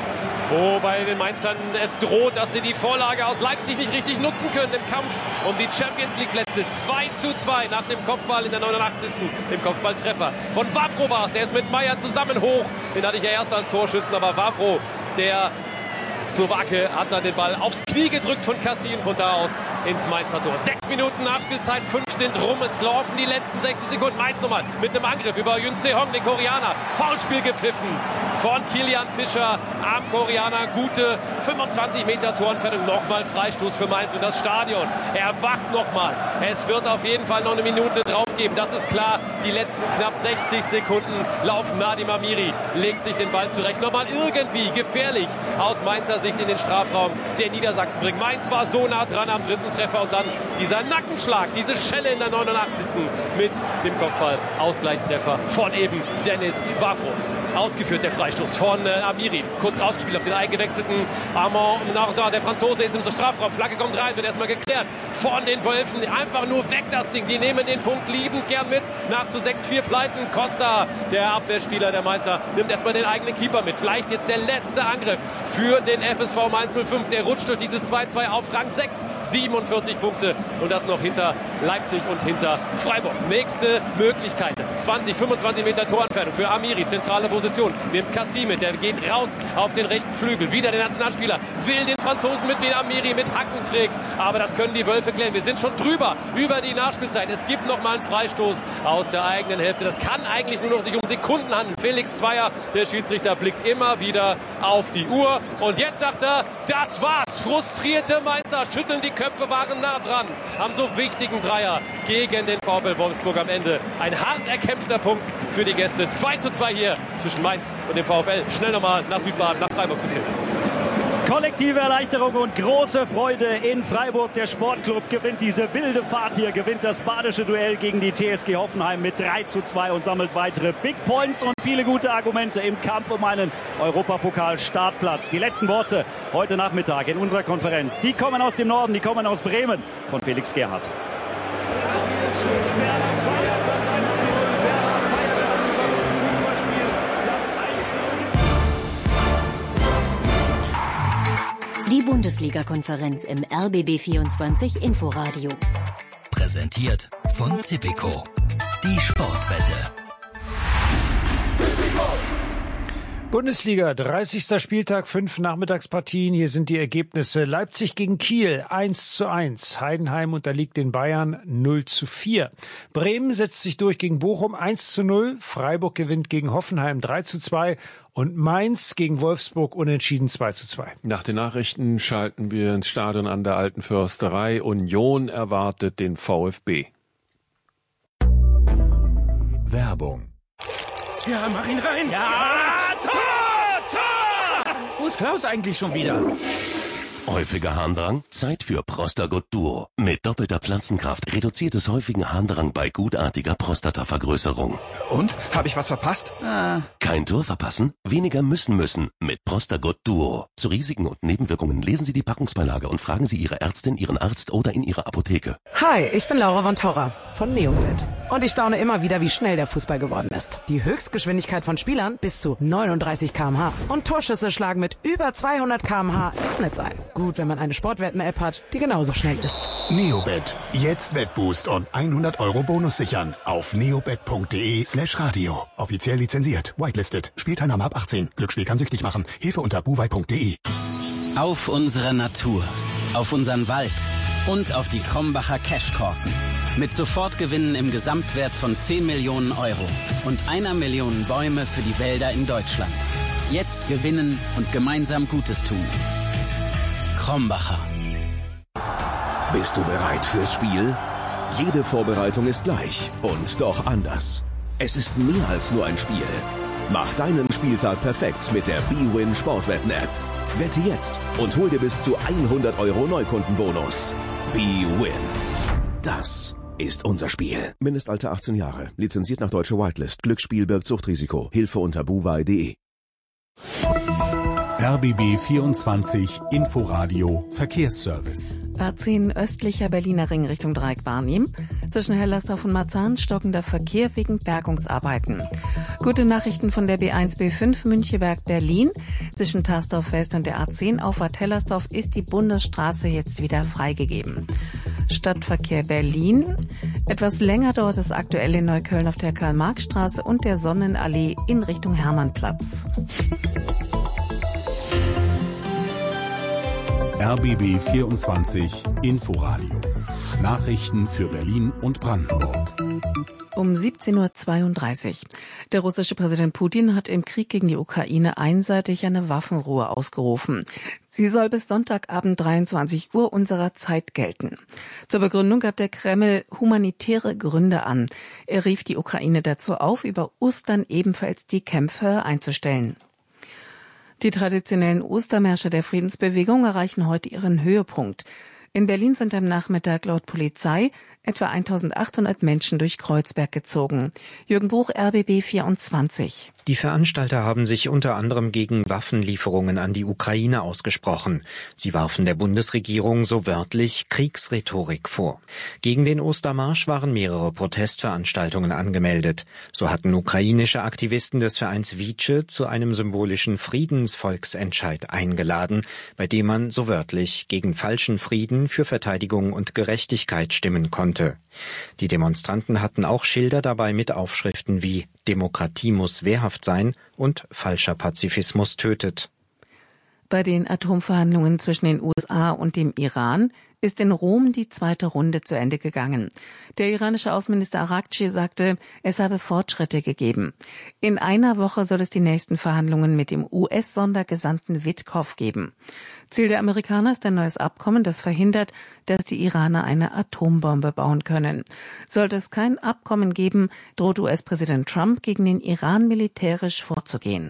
Wo bei den Mainzern es droht, dass sie die Vorlage aus Leipzig nicht richtig nutzen können im Kampf um die Champions League Plätze. zwei zu zwei nach dem Kopfball in der neunundachtzigsten Im Kopfballtreffer. Von Wavro war es, der ist mit Meier zusammen hoch. Den hatte ich ja erst als Torschützen, aber Wavro, der Slowake, hat dann den Ball aufs Knie gedrückt von Kassin, von da aus ins Mainzer Tor. Sechs Minuten Nachspielzeit, fünf sind rum. Es laufen die letzten sechzig Sekunden. Mainz nochmal mit einem Angriff über Yun Se-hong, den Koreaner. Foulspiel gepfiffen von Kilian Fischer am Koreaner. Gute fünfundzwanzig Meter Torentfernung. Nochmal Freistoß für Mainz und das Stadion erwacht nochmal. Es wird auf jeden Fall noch eine Minute drauf geben. Das ist klar. Die letzten knapp sechzig Sekunden laufen. Nadim Amiri legt sich den Ball zurecht. Nochmal irgendwie gefährlich aus Mainzer Sicht in den Strafraum der Niedersachsen bringt. Mainz war so nah dran am dritten Treffer und dann dieser Nackenschlag, diese Schelle in der neunundachtzigsten mit dem Kopfball-Ausgleichstreffer von eben Dennis Wavro. Ausgeführt der Freistoß von äh, Amiri. Kurz rausgespielt auf den eingewechselten Armand Nardin. Der Franzose ist im Strafraum. Flagge kommt rein, wird erstmal geklärt von den Wölfen. Einfach nur weg das Ding. Die nehmen den Punkt liebend gern mit. Nach zu sechs vier Pleiten. Costa, der Abwehrspieler der Mainzer, nimmt erstmal den eigenen Keeper mit. Vielleicht jetzt der letzte Angriff für den F S V Mainz null fünf. Der rutscht durch dieses zwei zwei auf Rang sechs. siebenundvierzig Punkte. Und das noch hinter Leipzig und hinter Freiburg. Nächste Möglichkeit. zwanzig, fünfundzwanzig Meter Torentfernung für Amiri. Zentrale Position. Nimmt Kassim mit, der geht raus auf den rechten Flügel. Wieder der Nationalspieler will den Franzosen mit den Amiri mit Hackentrick. Aber das können die Wölfe klären. Wir sind schon drüber, über die Nachspielzeit. Es gibt noch mal einen Freistoß aus der eigenen Hälfte. Das kann eigentlich nur noch sich um Sekunden handeln. Felix Zweier, der Schiedsrichter, blickt immer wieder auf die Uhr. Und jetzt sagt er, das war's. Frustrierte Mainzer schütteln die Köpfe, waren nah dran. Am so wichtigen Dreier gegen den VfL Wolfsburg am Ende. Ein hart erkämpfter Punkt für die Gäste. zwei zu zwei hier zwischen Mainz und dem VfL. Schnell nochmal nach Südbaden, nach Freiburg zu führen. Kollektive Erleichterung und große Freude in Freiburg. Der Sportclub gewinnt diese wilde Fahrt hier, gewinnt das badische Duell gegen die T S G Hoffenheim mit drei zu zwei und sammelt weitere Big Points und viele gute Argumente im Kampf um einen Europapokal-Startplatz. Die letzten Worte heute Nachmittag in unserer Konferenz, die kommen aus dem Norden, die kommen aus Bremen von Felix Gerhardt. Schluss. Werder feiert das eins zu null. Werder feiert das Fußballspiel. Das eins zu null. Die Bundesliga-Konferenz im R B B vierundzwanzig Inforadio. Präsentiert von Tipico. Die Sportwette. Bundesliga, dreißigster Spieltag, fünf Nachmittagspartien. Hier sind die Ergebnisse. Leipzig gegen Kiel eins zu eins. Heidenheim unterliegt den Bayern null zu vier. Bremen setzt sich durch gegen Bochum eins zu null. Freiburg gewinnt gegen Hoffenheim drei zu zwei. Und Mainz gegen Wolfsburg unentschieden zwei zu zwei. Nach den Nachrichten schalten wir ins Stadion an der Alten Försterei. Union erwartet den VfB. Werbung. Ja, mach ihn rein. Ja, ja. Tor, Tor! Wo ist Klaus eigentlich schon wieder? Häufiger Harndrang? Zeit für Prostagut Duo. Mit doppelter Pflanzenkraft reduziert es häufigen Harndrang bei gutartiger Prostatavergrößerung. Und? Habe ich was verpasst? Ah. Kein Tor verpassen? Weniger müssen müssen mit Prostagut Duo. Zu Risiken und Nebenwirkungen lesen Sie die Packungsbeilage und fragen Sie Ihre Ärztin, Ihren Arzt oder in Ihrer Apotheke. Hi, ich bin Laura von Torra von Neobet. Und ich staune immer wieder, wie schnell der Fußball geworden ist. Die Höchstgeschwindigkeit von Spielern bis zu neununddreißig Kilometer pro Stunde. Und Torschüsse schlagen mit über zweihundert Kilometer pro Stunde ins Netz ein. Gut, wenn man eine Sportwetten-App hat, die genauso schnell ist. Neobet. Jetzt Wettboost und hundert Euro Bonus sichern. Auf neobet.de slash radio. Offiziell lizenziert. Whitelisted. Spielteilnahme ab achtzehn. Glücksspiel kann süchtig machen. Hilfe unter buwei punkt de. Auf unsere Natur. Auf unseren Wald. Und auf die Krombacher Cashkorken. Mit Sofortgewinnen im Gesamtwert von zehn Millionen Euro. Und einer Million Bäume für die Wälder in Deutschland. Jetzt gewinnen und gemeinsam Gutes tun. Krombacher. Bist du bereit fürs Spiel? Jede Vorbereitung ist gleich und doch anders. Es ist mehr als nur ein Spiel. Mach deinen Spieltag perfekt mit der B-Win Sportwetten-App. Wette jetzt und hol dir bis zu hundert Euro Neukundenbonus. B-Win. Das ist unser Spiel. Mindestalter achtzehn Jahre. Lizenziert nach deutscher Whitelist. Glücksspiel birgt Suchtrisiko. Hilfe unter buwei punkt de. R B B vierundzwanzig Inforadio Verkehrsservice. A zehn östlicher Berliner Ring Richtung Dreieck Barnim. Zwischen Hellersdorf und Marzahn stockender Verkehr wegen Bergungsarbeiten. Gute Nachrichten von der B eins B fünf Müncheberg Berlin. Zwischen Tarsdorf West und der A zehn Auffahrt Hellersdorf ist die Bundesstraße jetzt wieder freigegeben. Stadtverkehr Berlin. Etwas länger dauert es aktuell in Neukölln auf der Karl-Marx-Straße und der Sonnenallee in Richtung Hermannplatz. R B B vierundzwanzig Inforadio. Nachrichten für Berlin und Brandenburg. Um siebzehn Uhr zweiunddreißig. Der russische Präsident Putin hat im Krieg gegen die Ukraine einseitig eine Waffenruhe ausgerufen. Sie soll bis Sonntagabend dreiundzwanzig Uhr unserer Zeit gelten. Zur Begründung gab der Kreml humanitäre Gründe an. Er rief die Ukraine dazu auf, über Ostern ebenfalls die Kämpfe einzustellen. Die traditionellen Ostermärsche der Friedensbewegung erreichen heute ihren Höhepunkt. In Berlin sind am Nachmittag laut Polizei etwa eintausendachthundert Menschen durch Kreuzberg gezogen. Jürgen Buch, R B B vierundzwanzig. Die Veranstalter haben sich unter anderem gegen Waffenlieferungen an die Ukraine ausgesprochen. Sie warfen der Bundesregierung so wörtlich Kriegsrhetorik vor. Gegen den Ostermarsch waren mehrere Protestveranstaltungen angemeldet. So hatten ukrainische Aktivisten des Vereins Vice zu einem symbolischen Friedensvolksentscheid eingeladen, bei dem man so wörtlich gegen falschen Frieden für Verteidigung und Gerechtigkeit stimmen konnte. Die Demonstranten hatten auch Schilder dabei mit Aufschriften wie Demokratie muss wehrhaft sein und falscher Pazifismus tötet. Bei den Atomverhandlungen zwischen den U S A und dem Iran ist in Rom die zweite Runde zu Ende gegangen. Der iranische Außenminister Araghchi sagte, es habe Fortschritte gegeben. In einer Woche soll es die nächsten Verhandlungen mit dem U S-Sondergesandten Witkow geben. Ziel der Amerikaner ist ein neues Abkommen, das verhindert, dass die Iraner eine Atombombe bauen können. Sollte es kein Abkommen geben, droht U S-Präsident Trump gegen den Iran militärisch vorzugehen.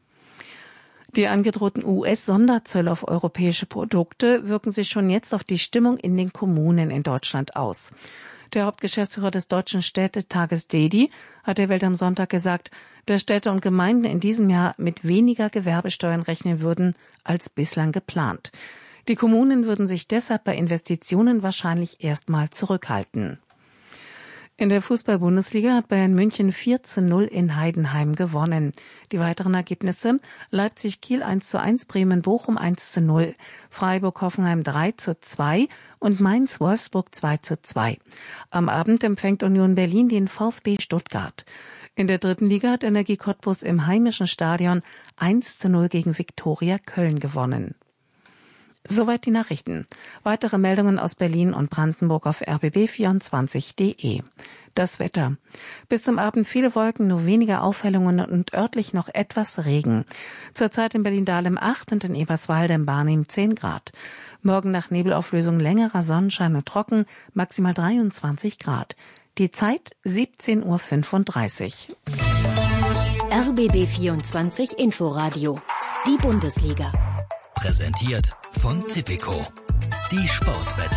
Die angedrohten U S-Sonderzölle auf europäische Produkte wirken sich schon jetzt auf die Stimmung in den Kommunen in Deutschland aus. Der Hauptgeschäftsführer des Deutschen Städtetages DEDI hat der Welt am Sonntag gesagt, dass Städte und Gemeinden in diesem Jahr mit weniger Gewerbesteuern rechnen würden als bislang geplant. Die Kommunen würden sich deshalb bei Investitionen wahrscheinlich erstmal zurückhalten. In der Fußball-Bundesliga hat Bayern München vier zu null in Heidenheim gewonnen. Die weiteren Ergebnisse: Leipzig-Kiel eins zu eins, Bremen-Bochum eins zu null, Freiburg-Hoffenheim drei zu zwei und Mainz-Wolfsburg zwei zu zwei. Am Abend empfängt Union Berlin den VfB Stuttgart. In der dritten Liga hat Energie Cottbus im heimischen Stadion eins zu null gegen Viktoria Köln gewonnen. Soweit die Nachrichten. Weitere Meldungen aus Berlin und Brandenburg auf r b b vierundzwanzig punkt d e. Das Wetter. Bis zum Abend viele Wolken, nur wenige Aufhellungen und örtlich noch etwas Regen. Zurzeit in Berlin-Dahlem acht und in Eberswalde im Barnim zehn Grad. Morgen nach Nebelauflösung längerer Sonnenschein und trocken, maximal dreiundzwanzig Grad. Die Zeit siebzehn Uhr fünfunddreißig. R B B vierundzwanzig Inforadio. Die Bundesliga. Präsentiert von Tipico. Die Sportwette.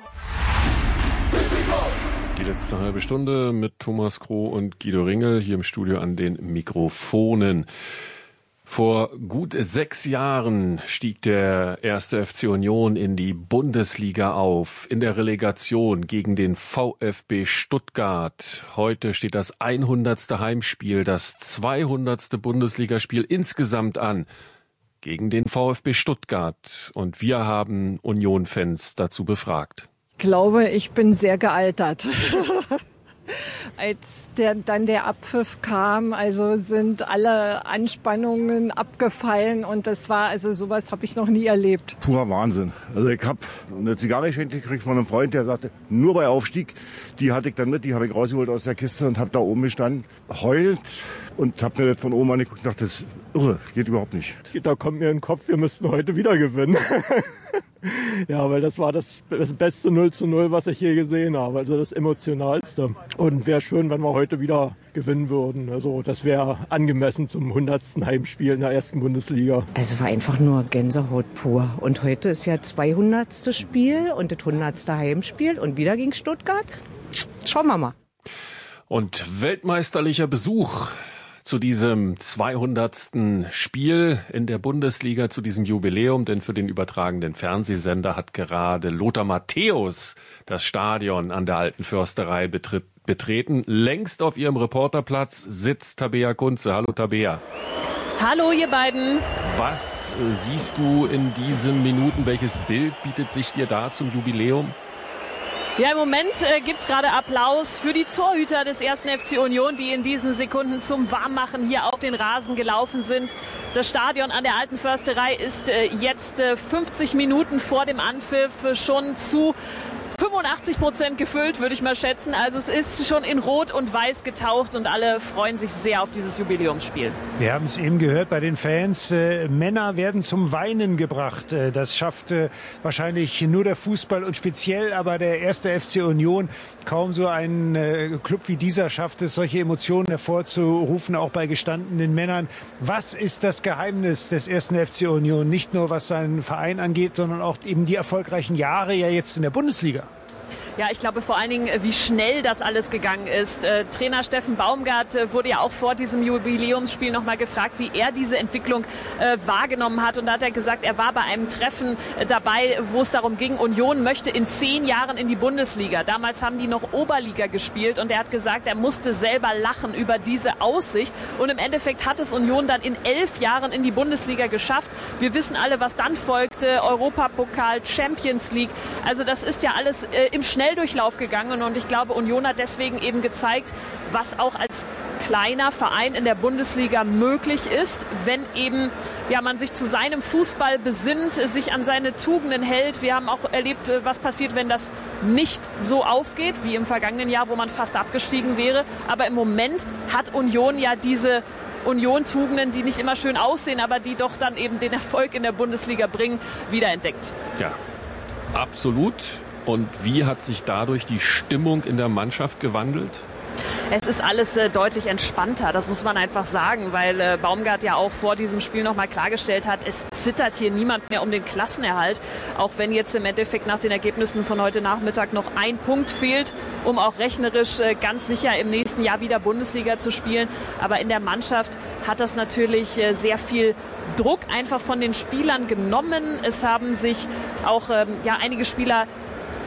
Die letzte halbe Stunde mit Thomas Kroh und Guido Ringel hier im Studio an den Mikrofonen. Vor gut sechs Jahren stieg der erste F C Union in die Bundesliga auf, in der Relegation gegen den VfB Stuttgart. Heute steht das hundertste Heimspiel, das zweihundertste Bundesligaspiel insgesamt an, gegen den VfB Stuttgart. Und wir haben Union-Fans dazu befragt. Ich glaube, ich bin sehr gealtert. Als der, dann der Abpfiff kam, also sind alle Anspannungen abgefallen und das war, also sowas habe ich noch nie erlebt. Purer Wahnsinn. Also ich habe eine Zigarre geschenkt gekriegt von einem Freund, der sagte, nur bei Aufstieg, die hatte ich dann mit, die habe ich rausgeholt aus der Kiste und habe da oben gestanden, heult und habe mir das von oben angeguckt und dachte, das ist irre, geht überhaupt nicht. Da kommt mir in den Kopf, wir müssten heute wieder gewinnen. Ja, weil das war das, das beste null zu null, was ich je gesehen habe, also das emotionalste. Und wäre schön, wenn wir heute wieder gewinnen würden. Also das wäre angemessen zum hundertsten Heimspiel in der ersten Bundesliga. Es war einfach nur Gänsehaut pur. Und heute ist ja zweihundertste Spiel und das hundertste Heimspiel und wieder gegen Stuttgart. Schauen wir mal. Und weltmeisterlicher Besuch zu diesem zweihundertsten Spiel in der Bundesliga, zu diesem Jubiläum, denn für den übertragenden Fernsehsender hat gerade Lothar Matthäus das Stadion an der Alten Försterei betritt, betreten. Längst auf ihrem Reporterplatz sitzt Tabea Kunze. Hallo Tabea. Hallo ihr beiden. Was äh, siehst du in diesen Minuten? Welches Bild bietet sich dir da zum Jubiläum? Ja, im Moment äh, gibt's gerade Applaus für die Torhüter des ersten F C Union, die in diesen Sekunden zum Warmmachen hier auf den Rasen gelaufen sind. Das Stadion an der Alten Försterei ist äh, jetzt äh, fünfzig Minuten vor dem Anpfiff äh, schon zu fünfundachtzig Prozent gefüllt, würde ich mal schätzen. Also es ist schon in Rot und Weiß getaucht und alle freuen sich sehr auf dieses Jubiläumsspiel. Wir haben es eben gehört bei den Fans. Äh, Männer werden zum Weinen gebracht. Äh, das schafft äh, wahrscheinlich nur der Fußball und speziell aber der erste F C Union. Kaum so ein äh, Club wie dieser schafft es, solche Emotionen hervorzurufen, auch bei gestandenen Männern. Was ist das Geheimnis des ersten F C Union? Nicht nur was seinen Verein angeht, sondern auch eben die erfolgreichen Jahre ja jetzt in der Bundesliga. Ja, ich glaube vor allen Dingen, wie schnell das alles gegangen ist. Äh, Trainer Steffen Baumgart äh, wurde ja auch vor diesem Jubiläumsspiel nochmal gefragt, wie er diese Entwicklung äh, wahrgenommen hat. Und da hat er gesagt, er war bei einem Treffen äh, dabei, wo es darum ging, Union möchte in zehn Jahren in die Bundesliga. Damals haben die noch Oberliga gespielt und er hat gesagt, er musste selber lachen über diese Aussicht. Und im Endeffekt hat es Union dann in elf Jahren in die Bundesliga geschafft. Wir wissen alle, was dann folgte. Europapokal, Champions League. Also das ist ja alles äh, im Schnelldurchlauf gegangen und ich glaube, Union hat deswegen eben gezeigt, was auch als kleiner Verein in der Bundesliga möglich ist, wenn eben ja, man sich zu seinem Fußball besinnt, sich an seine Tugenden hält. Wir haben auch erlebt, was passiert, wenn das nicht so aufgeht, wie im vergangenen Jahr, wo man fast abgestiegen wäre. Aber im Moment hat Union ja diese Union-Tugenden, die nicht immer schön aussehen, aber die doch dann eben den Erfolg in der Bundesliga bringen, wiederentdeckt. Ja, absolut. Und wie hat sich dadurch die Stimmung in der Mannschaft gewandelt? Es ist alles äh, deutlich entspannter, das muss man einfach sagen, weil äh, Baumgart ja auch vor diesem Spiel nochmal klargestellt hat, es zittert hier niemand mehr um den Klassenerhalt, auch wenn jetzt im Endeffekt nach den Ergebnissen von heute Nachmittag noch ein Punkt fehlt, um auch rechnerisch äh, ganz sicher im nächsten Jahr wieder Bundesliga zu spielen. Aber in der Mannschaft hat das natürlich äh, sehr viel Druck einfach von den Spielern genommen. Es haben sich auch ähm, ja, einige Spieler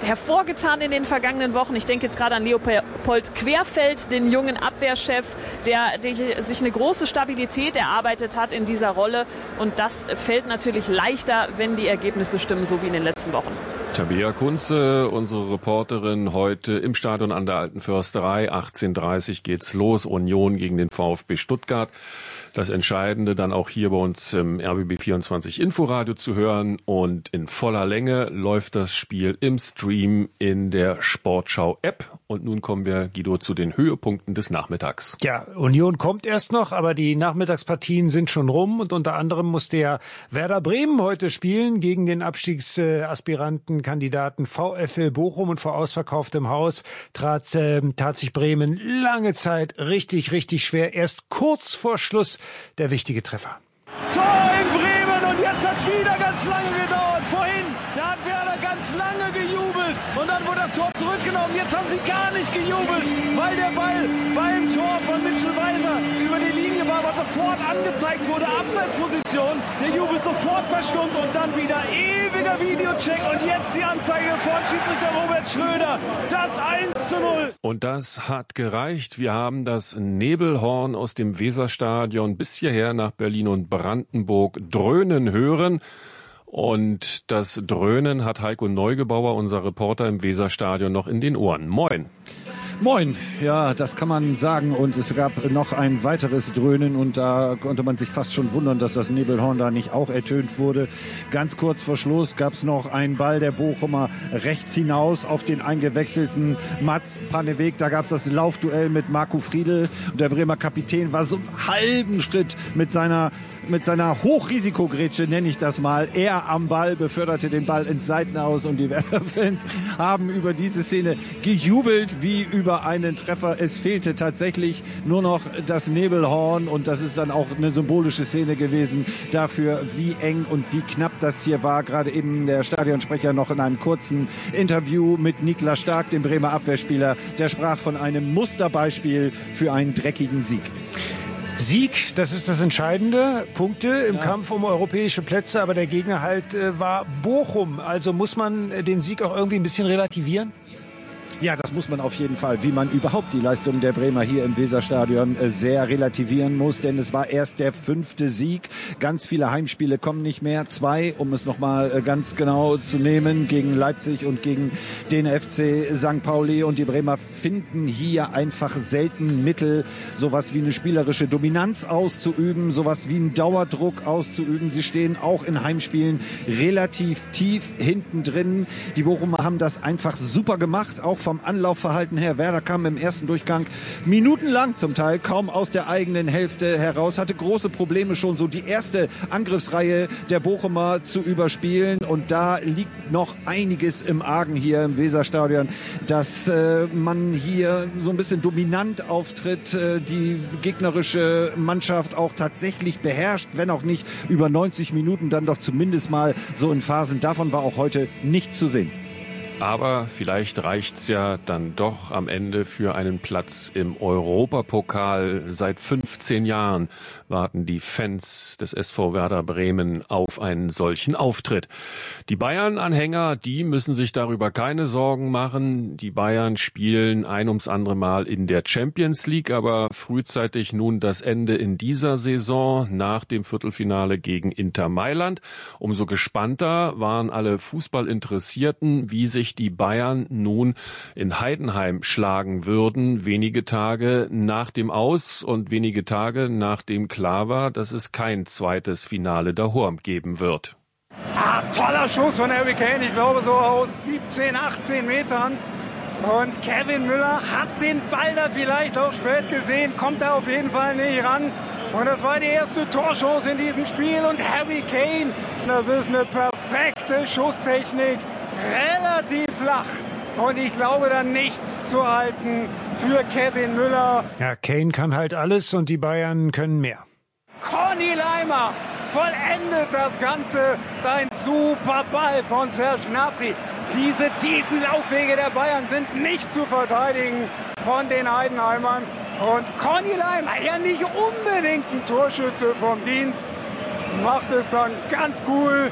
hervorgetan in den vergangenen Wochen. Ich denke jetzt gerade an Leopold Querfeld, den jungen Abwehrchef, der, der sich eine große Stabilität erarbeitet hat in dieser Rolle. Und das fällt natürlich leichter, wenn die Ergebnisse stimmen, so wie in den letzten Wochen. Tabea Kunze, unsere Reporterin, heute im Stadion an der Alten Försterei. achtzehn Uhr dreißig geht's los. Union gegen den VfB Stuttgart. Das Entscheidende dann auch hier bei uns im R B B vierundzwanzig Inforadio zu hören. Und in voller Länge läuft das Spiel im Stream in der Sportschau-App. Und nun kommen wir, Guido, zu den Höhepunkten des Nachmittags. Ja, Union kommt erst noch, aber die Nachmittagspartien sind schon rum. Und unter anderem muss der Werder Bremen heute spielen gegen den Abstiegsaspirantenkandidaten VfL Bochum. Und vor ausverkauftem Haus trat, äh, tat sich Bremen lange Zeit richtig, richtig schwer. Erst kurz vor Schluss der wichtige Treffer. Tor in Bremen und jetzt hat es wieder ganz lange gedauert. Vorhin, da hat Werder ganz lange gejubelt und dann wurde das Tor zurückgenommen. Jetzt haben sie gar nicht gejubelt, weil der Ball beim Tor von Mitchell Weiser über die Linie war, was sofort angezeigt wurde. Abseitsposition, der Jubel sofort verstummt und dann wieder ewiger Videocheck und jetzt die Anzeige von Schiedsrichter Robert Schröder. Das eins zu null. Und das hat gereicht. Wir haben das Nebelhorn aus dem Weserstadion bis hierher nach Berlin und Brandenburg dröhnen hören. Und das Dröhnen hat Heiko Neugebauer, unser Reporter im Weserstadion, noch in den Ohren. Moin. Moin, ja, das kann man sagen. Und es gab noch ein weiteres Dröhnen und da konnte man sich fast schon wundern, dass das Nebelhorn da nicht auch ertönt wurde. Ganz kurz vor Schluss gab es noch einen Ball der Bochumer rechts hinaus auf den eingewechselten Mats Paneweg. Da gab es das Laufduell mit Marco Friedl und der Bremer Kapitän war so einen halben Schritt mit seiner mit seiner Hochrisikogrätsche, nenne ich das mal, er am Ball, beförderte den Ball ins Seitenaus und die Werder-Fans haben über diese Szene gejubelt wie über einen Treffer. Es fehlte tatsächlich nur noch das Nebelhorn und das ist dann auch eine symbolische Szene gewesen dafür, wie eng und wie knapp das hier war. Gerade eben der Stadionsprecher noch in einem kurzen Interview mit Niklas Stark, dem Bremer Abwehrspieler, der sprach von einem Musterbeispiel für einen dreckigen Sieg. Sieg, das ist das Entscheidende. Punkte im ja. Kampf um europäische Plätze, aber der Gegner halt äh, war Bochum. Also muss man äh, den Sieg auch irgendwie ein bisschen relativieren? Ja, das muss man auf jeden Fall, wie man überhaupt die Leistung der Bremer hier im Weserstadion sehr relativieren muss, denn es war erst der fünfte Sieg. Ganz viele Heimspiele kommen nicht mehr. Zwei, um es nochmal ganz genau zu nehmen, gegen Leipzig und gegen den F C Sankt Pauli. Und die Bremer finden hier einfach selten Mittel, sowas wie eine spielerische Dominanz auszuüben, sowas wie einen Dauerdruck auszuüben. Sie stehen auch in Heimspielen relativ tief hinten drin. Die Bochumer haben das einfach super gemacht, auch vom Anlaufverhalten her. Werder kam im ersten Durchgang minutenlang zum Teil kaum aus der eigenen Hälfte heraus, hatte große Probleme schon so die erste Angriffsreihe der Bochumer zu überspielen und da liegt noch einiges im Argen hier im Weserstadion, dass äh, man hier so ein bisschen dominant auftritt, äh, die gegnerische Mannschaft auch tatsächlich beherrscht, wenn auch nicht über neunzig Minuten, dann doch zumindest mal so in Phasen. Davon war auch heute nichts zu sehen. Aber vielleicht reicht's ja dann doch am Ende für einen Platz im Europapokal. Seit fünfzehn Jahren warten die Fans des S V Werder Bremen auf einen solchen Auftritt. Die Bayern-Anhänger, die müssen sich darüber keine Sorgen machen. Die Bayern spielen ein ums andere Mal in der Champions League, aber frühzeitig nun das Ende in dieser Saison nach dem Viertelfinale gegen Inter Mailand. Umso gespannter waren alle Fußballinteressierten, wie sich die Bayern nun in Heidenheim schlagen würden, wenige Tage nach dem Aus und wenige Tage nachdem klar war, dass es kein zweites Finale daheim geben wird. Ah, toller Schuss von Harry Kane, ich glaube so aus siebzehn, achtzehn Metern. Und Kevin Müller hat den Ball da vielleicht auch spät gesehen, kommt da auf jeden Fall nicht ran. Und das war die erste Torchance in diesem Spiel. Und Harry Kane, das ist eine perfekte Schusstechnik. Relativ flach und ich glaube dann nichts zu halten für Kevin Müller. Ja, Kane kann halt alles und die Bayern können mehr. Conny Leimer vollendet das Ganze. Ein super Ball von Serge Gnabry. Diese tiefen Laufwege der Bayern sind nicht zu verteidigen von den Heidenheimern. Und Conny Leimer, ja nicht unbedingt ein Torschütze vom Dienst, macht es dann ganz cool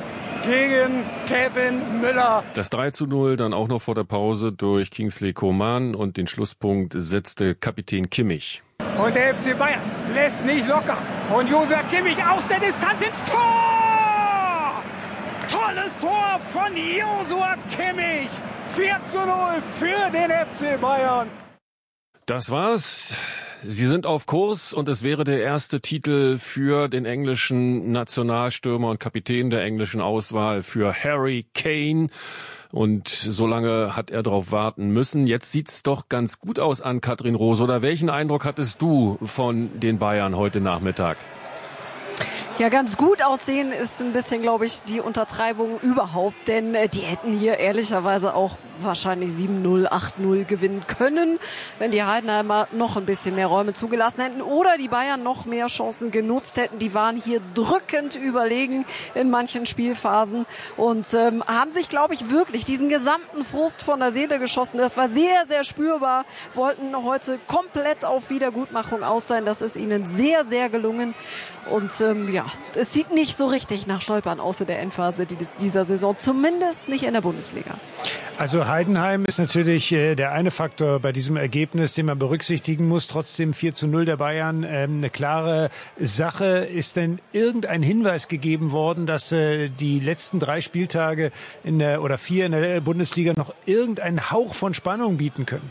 gegen Kevin Müller. Das drei zu null dann auch noch vor der Pause durch Kingsley Coman und den Schlusspunkt setzte Kapitän Kimmich. Und der F C Bayern lässt nicht locker. Und Joshua Kimmich aus der Distanz ins Tor! Tolles Tor von Joshua Kimmich. vier zu null für den F C Bayern. Das war's. Sie sind auf Kurs und es wäre der erste Titel für den englischen Nationalstürmer und Kapitän der englischen Auswahl für Harry Kane. Und so lange hat er darauf warten müssen. Jetzt sieht's doch ganz gut aus an Katrin Rose. Oder welchen Eindruck hattest du von den Bayern heute Nachmittag? Ja, ganz gut aussehen ist ein bisschen, glaube ich, die Untertreibung überhaupt, denn äh, die hätten hier ehrlicherweise auch wahrscheinlich sieben null, acht null gewinnen können, wenn die Heidenheimer noch ein bisschen mehr Räume zugelassen hätten oder die Bayern noch mehr Chancen genutzt hätten. Die waren hier drückend überlegen in manchen Spielphasen und ähm, haben sich, glaube ich, wirklich diesen gesamten Frust von der Seele geschossen. Das war sehr, sehr spürbar, wollten heute komplett auf Wiedergutmachung aus sein. Das ist ihnen sehr, sehr gelungen. Und ähm, ja, es sieht nicht so richtig nach Stolpern aus in der Endphase dieser Saison, zumindest nicht in der Bundesliga. Also Heidenheim ist natürlich äh, der eine Faktor bei diesem Ergebnis, den man berücksichtigen muss. Trotzdem vier zu null der Bayern, ähm, eine klare Sache. Ist denn irgendein Hinweis gegeben worden, dass äh, die letzten drei Spieltage in der oder vier in der Bundesliga noch irgendeinen Hauch von Spannung bieten können?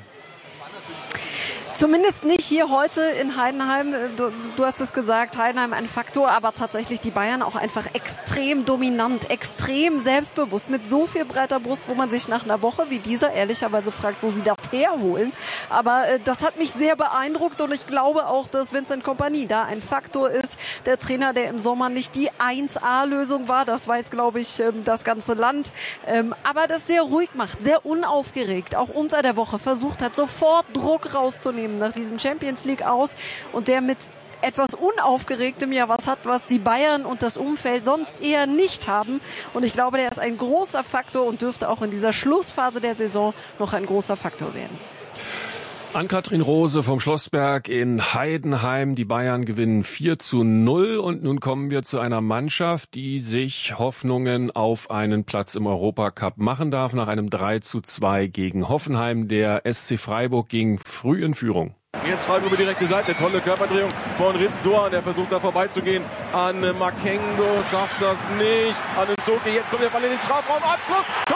Zumindest nicht hier heute in Heidenheim. Du, du hast es gesagt, Heidenheim ein Faktor, aber tatsächlich die Bayern auch einfach extrem dominant, extrem selbstbewusst, mit so viel breiter Brust, wo man sich nach einer Woche wie dieser ehrlicherweise fragt, wo sie das herholen. Aber äh, das hat mich sehr beeindruckt und ich glaube auch, dass Vincent Kompany da ein Faktor ist. Der Trainer, der im Sommer nicht die eins A Lösung war, das weiß, glaube ich, ähm, das ganze Land. Ähm, aber das sehr ruhig macht, sehr unaufgeregt, auch unter der Woche versucht hat, sofort Druck rauszunehmen nach diesem Champions League aus und der mit etwas Unaufgeregtem ja was hat, was die Bayern und das Umfeld sonst eher nicht haben. Und ich glaube, der ist ein großer Faktor und dürfte auch in dieser Schlussphase der Saison noch ein großer Faktor werden. Ann-Kathrin Rose vom Schlossberg in Heidenheim. Die Bayern gewinnen vier zu null und nun kommen wir zu einer Mannschaft, die sich Hoffnungen auf einen Platz im Europacup machen darf. Nach einem drei zu zwei gegen Hoffenheim. Der S C Freiburg ging früh in Führung. Jetzt Freiburg über die rechte Seite. Tolle Körperdrehung von Ritz Doan. Der versucht da vorbeizugehen an Makengo. Schafft das nicht. An den Zoki. Jetzt kommt der Ball in den Strafraum. Abschluss. Tor!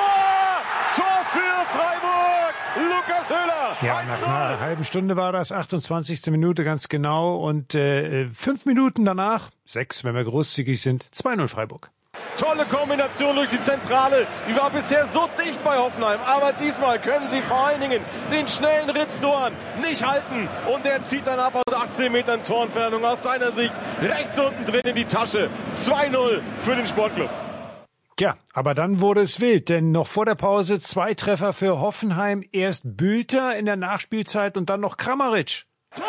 Tor für Freiburg. Lukas Höhler. Ja, nach einer halben Stunde war das, achtundzwanzigste Minute ganz genau. Und äh, fünf Minuten danach, sechs, wenn wir großzügig sind, zwei null Freiburg. Tolle Kombination durch die Zentrale. Die war bisher so dicht bei Hoffenheim. Aber diesmal können sie vor allen Dingen den schnellen Ritz Doan nicht halten. Und der zieht dann ab aus achtzehn Metern Torentfernung aus seiner Sicht rechts unten drin in die Tasche. zwei null für den Sportclub. Ja, aber dann wurde es wild, denn noch vor der Pause zwei Treffer für Hoffenheim. Erst Bülter in der Nachspielzeit und dann noch Kramaric. Tor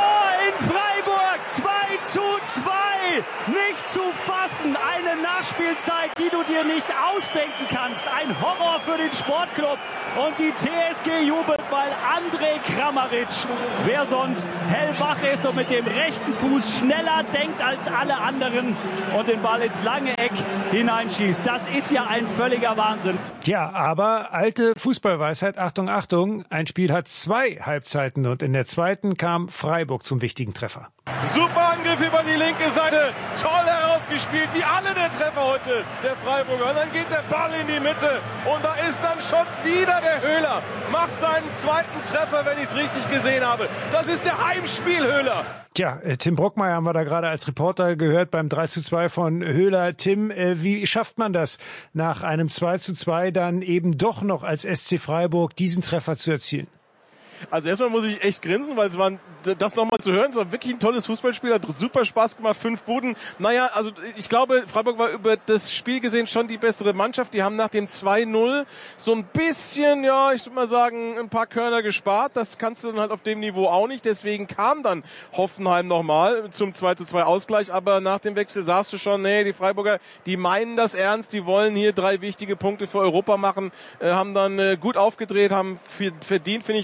in Freiburg, zwei zu zwei. Nicht zu fassen, eine Nachspielzeit, die du dir nicht ausdenken kannst. Ein Horror für den Sportclub und die T S G jubelt, weil Andrej Kramaric, wer sonst, hellwach ist und mit dem rechten Fuß schneller denkt als alle anderen und den Ball ins lange Eck hineinschießt. Das ist ja ein völliger Wahnsinn. Ja, aber alte Fußballweisheit, Achtung, Achtung, ein Spiel hat zwei Halbzeiten und in der zweiten kam Freiburg zum wichtigen Treffer. Super Angriff über die linke Seite. Toll herausgespielt, wie alle der Treffer heute der Freiburger. Und dann geht der Ball in die Mitte. Und da ist dann schon wieder der Höhler. Macht seinen zweiten Treffer, wenn ich es richtig gesehen habe. Das ist der Heimspiel-Höhler. Tja, Tim Brockmeier haben wir da gerade als Reporter gehört beim drei zu zwei von Höhler. Tim, wie schafft man das, nach einem zwei zu zwei dann eben doch noch als S C Freiburg diesen Treffer zu erzielen? Also erstmal muss ich echt grinsen, weil es war, das nochmal zu hören, es war wirklich ein tolles Fußballspiel, hat super Spaß gemacht, fünf Buden. Naja, also ich glaube, Freiburg war über das Spiel gesehen schon die bessere Mannschaft. Die haben nach dem zwei null so ein bisschen, ja, ich würde mal sagen, ein paar Körner gespart. Das kannst du dann halt auf dem Niveau auch nicht. Deswegen kam dann Hoffenheim nochmal zum zwei zu zwei Ausgleich. Aber nach dem Wechsel sahst du schon, nee, die Freiburger, die meinen das ernst. Die wollen hier drei wichtige Punkte für Europa machen, äh, haben dann äh, gut aufgedreht, haben verdient, finde ich, das drei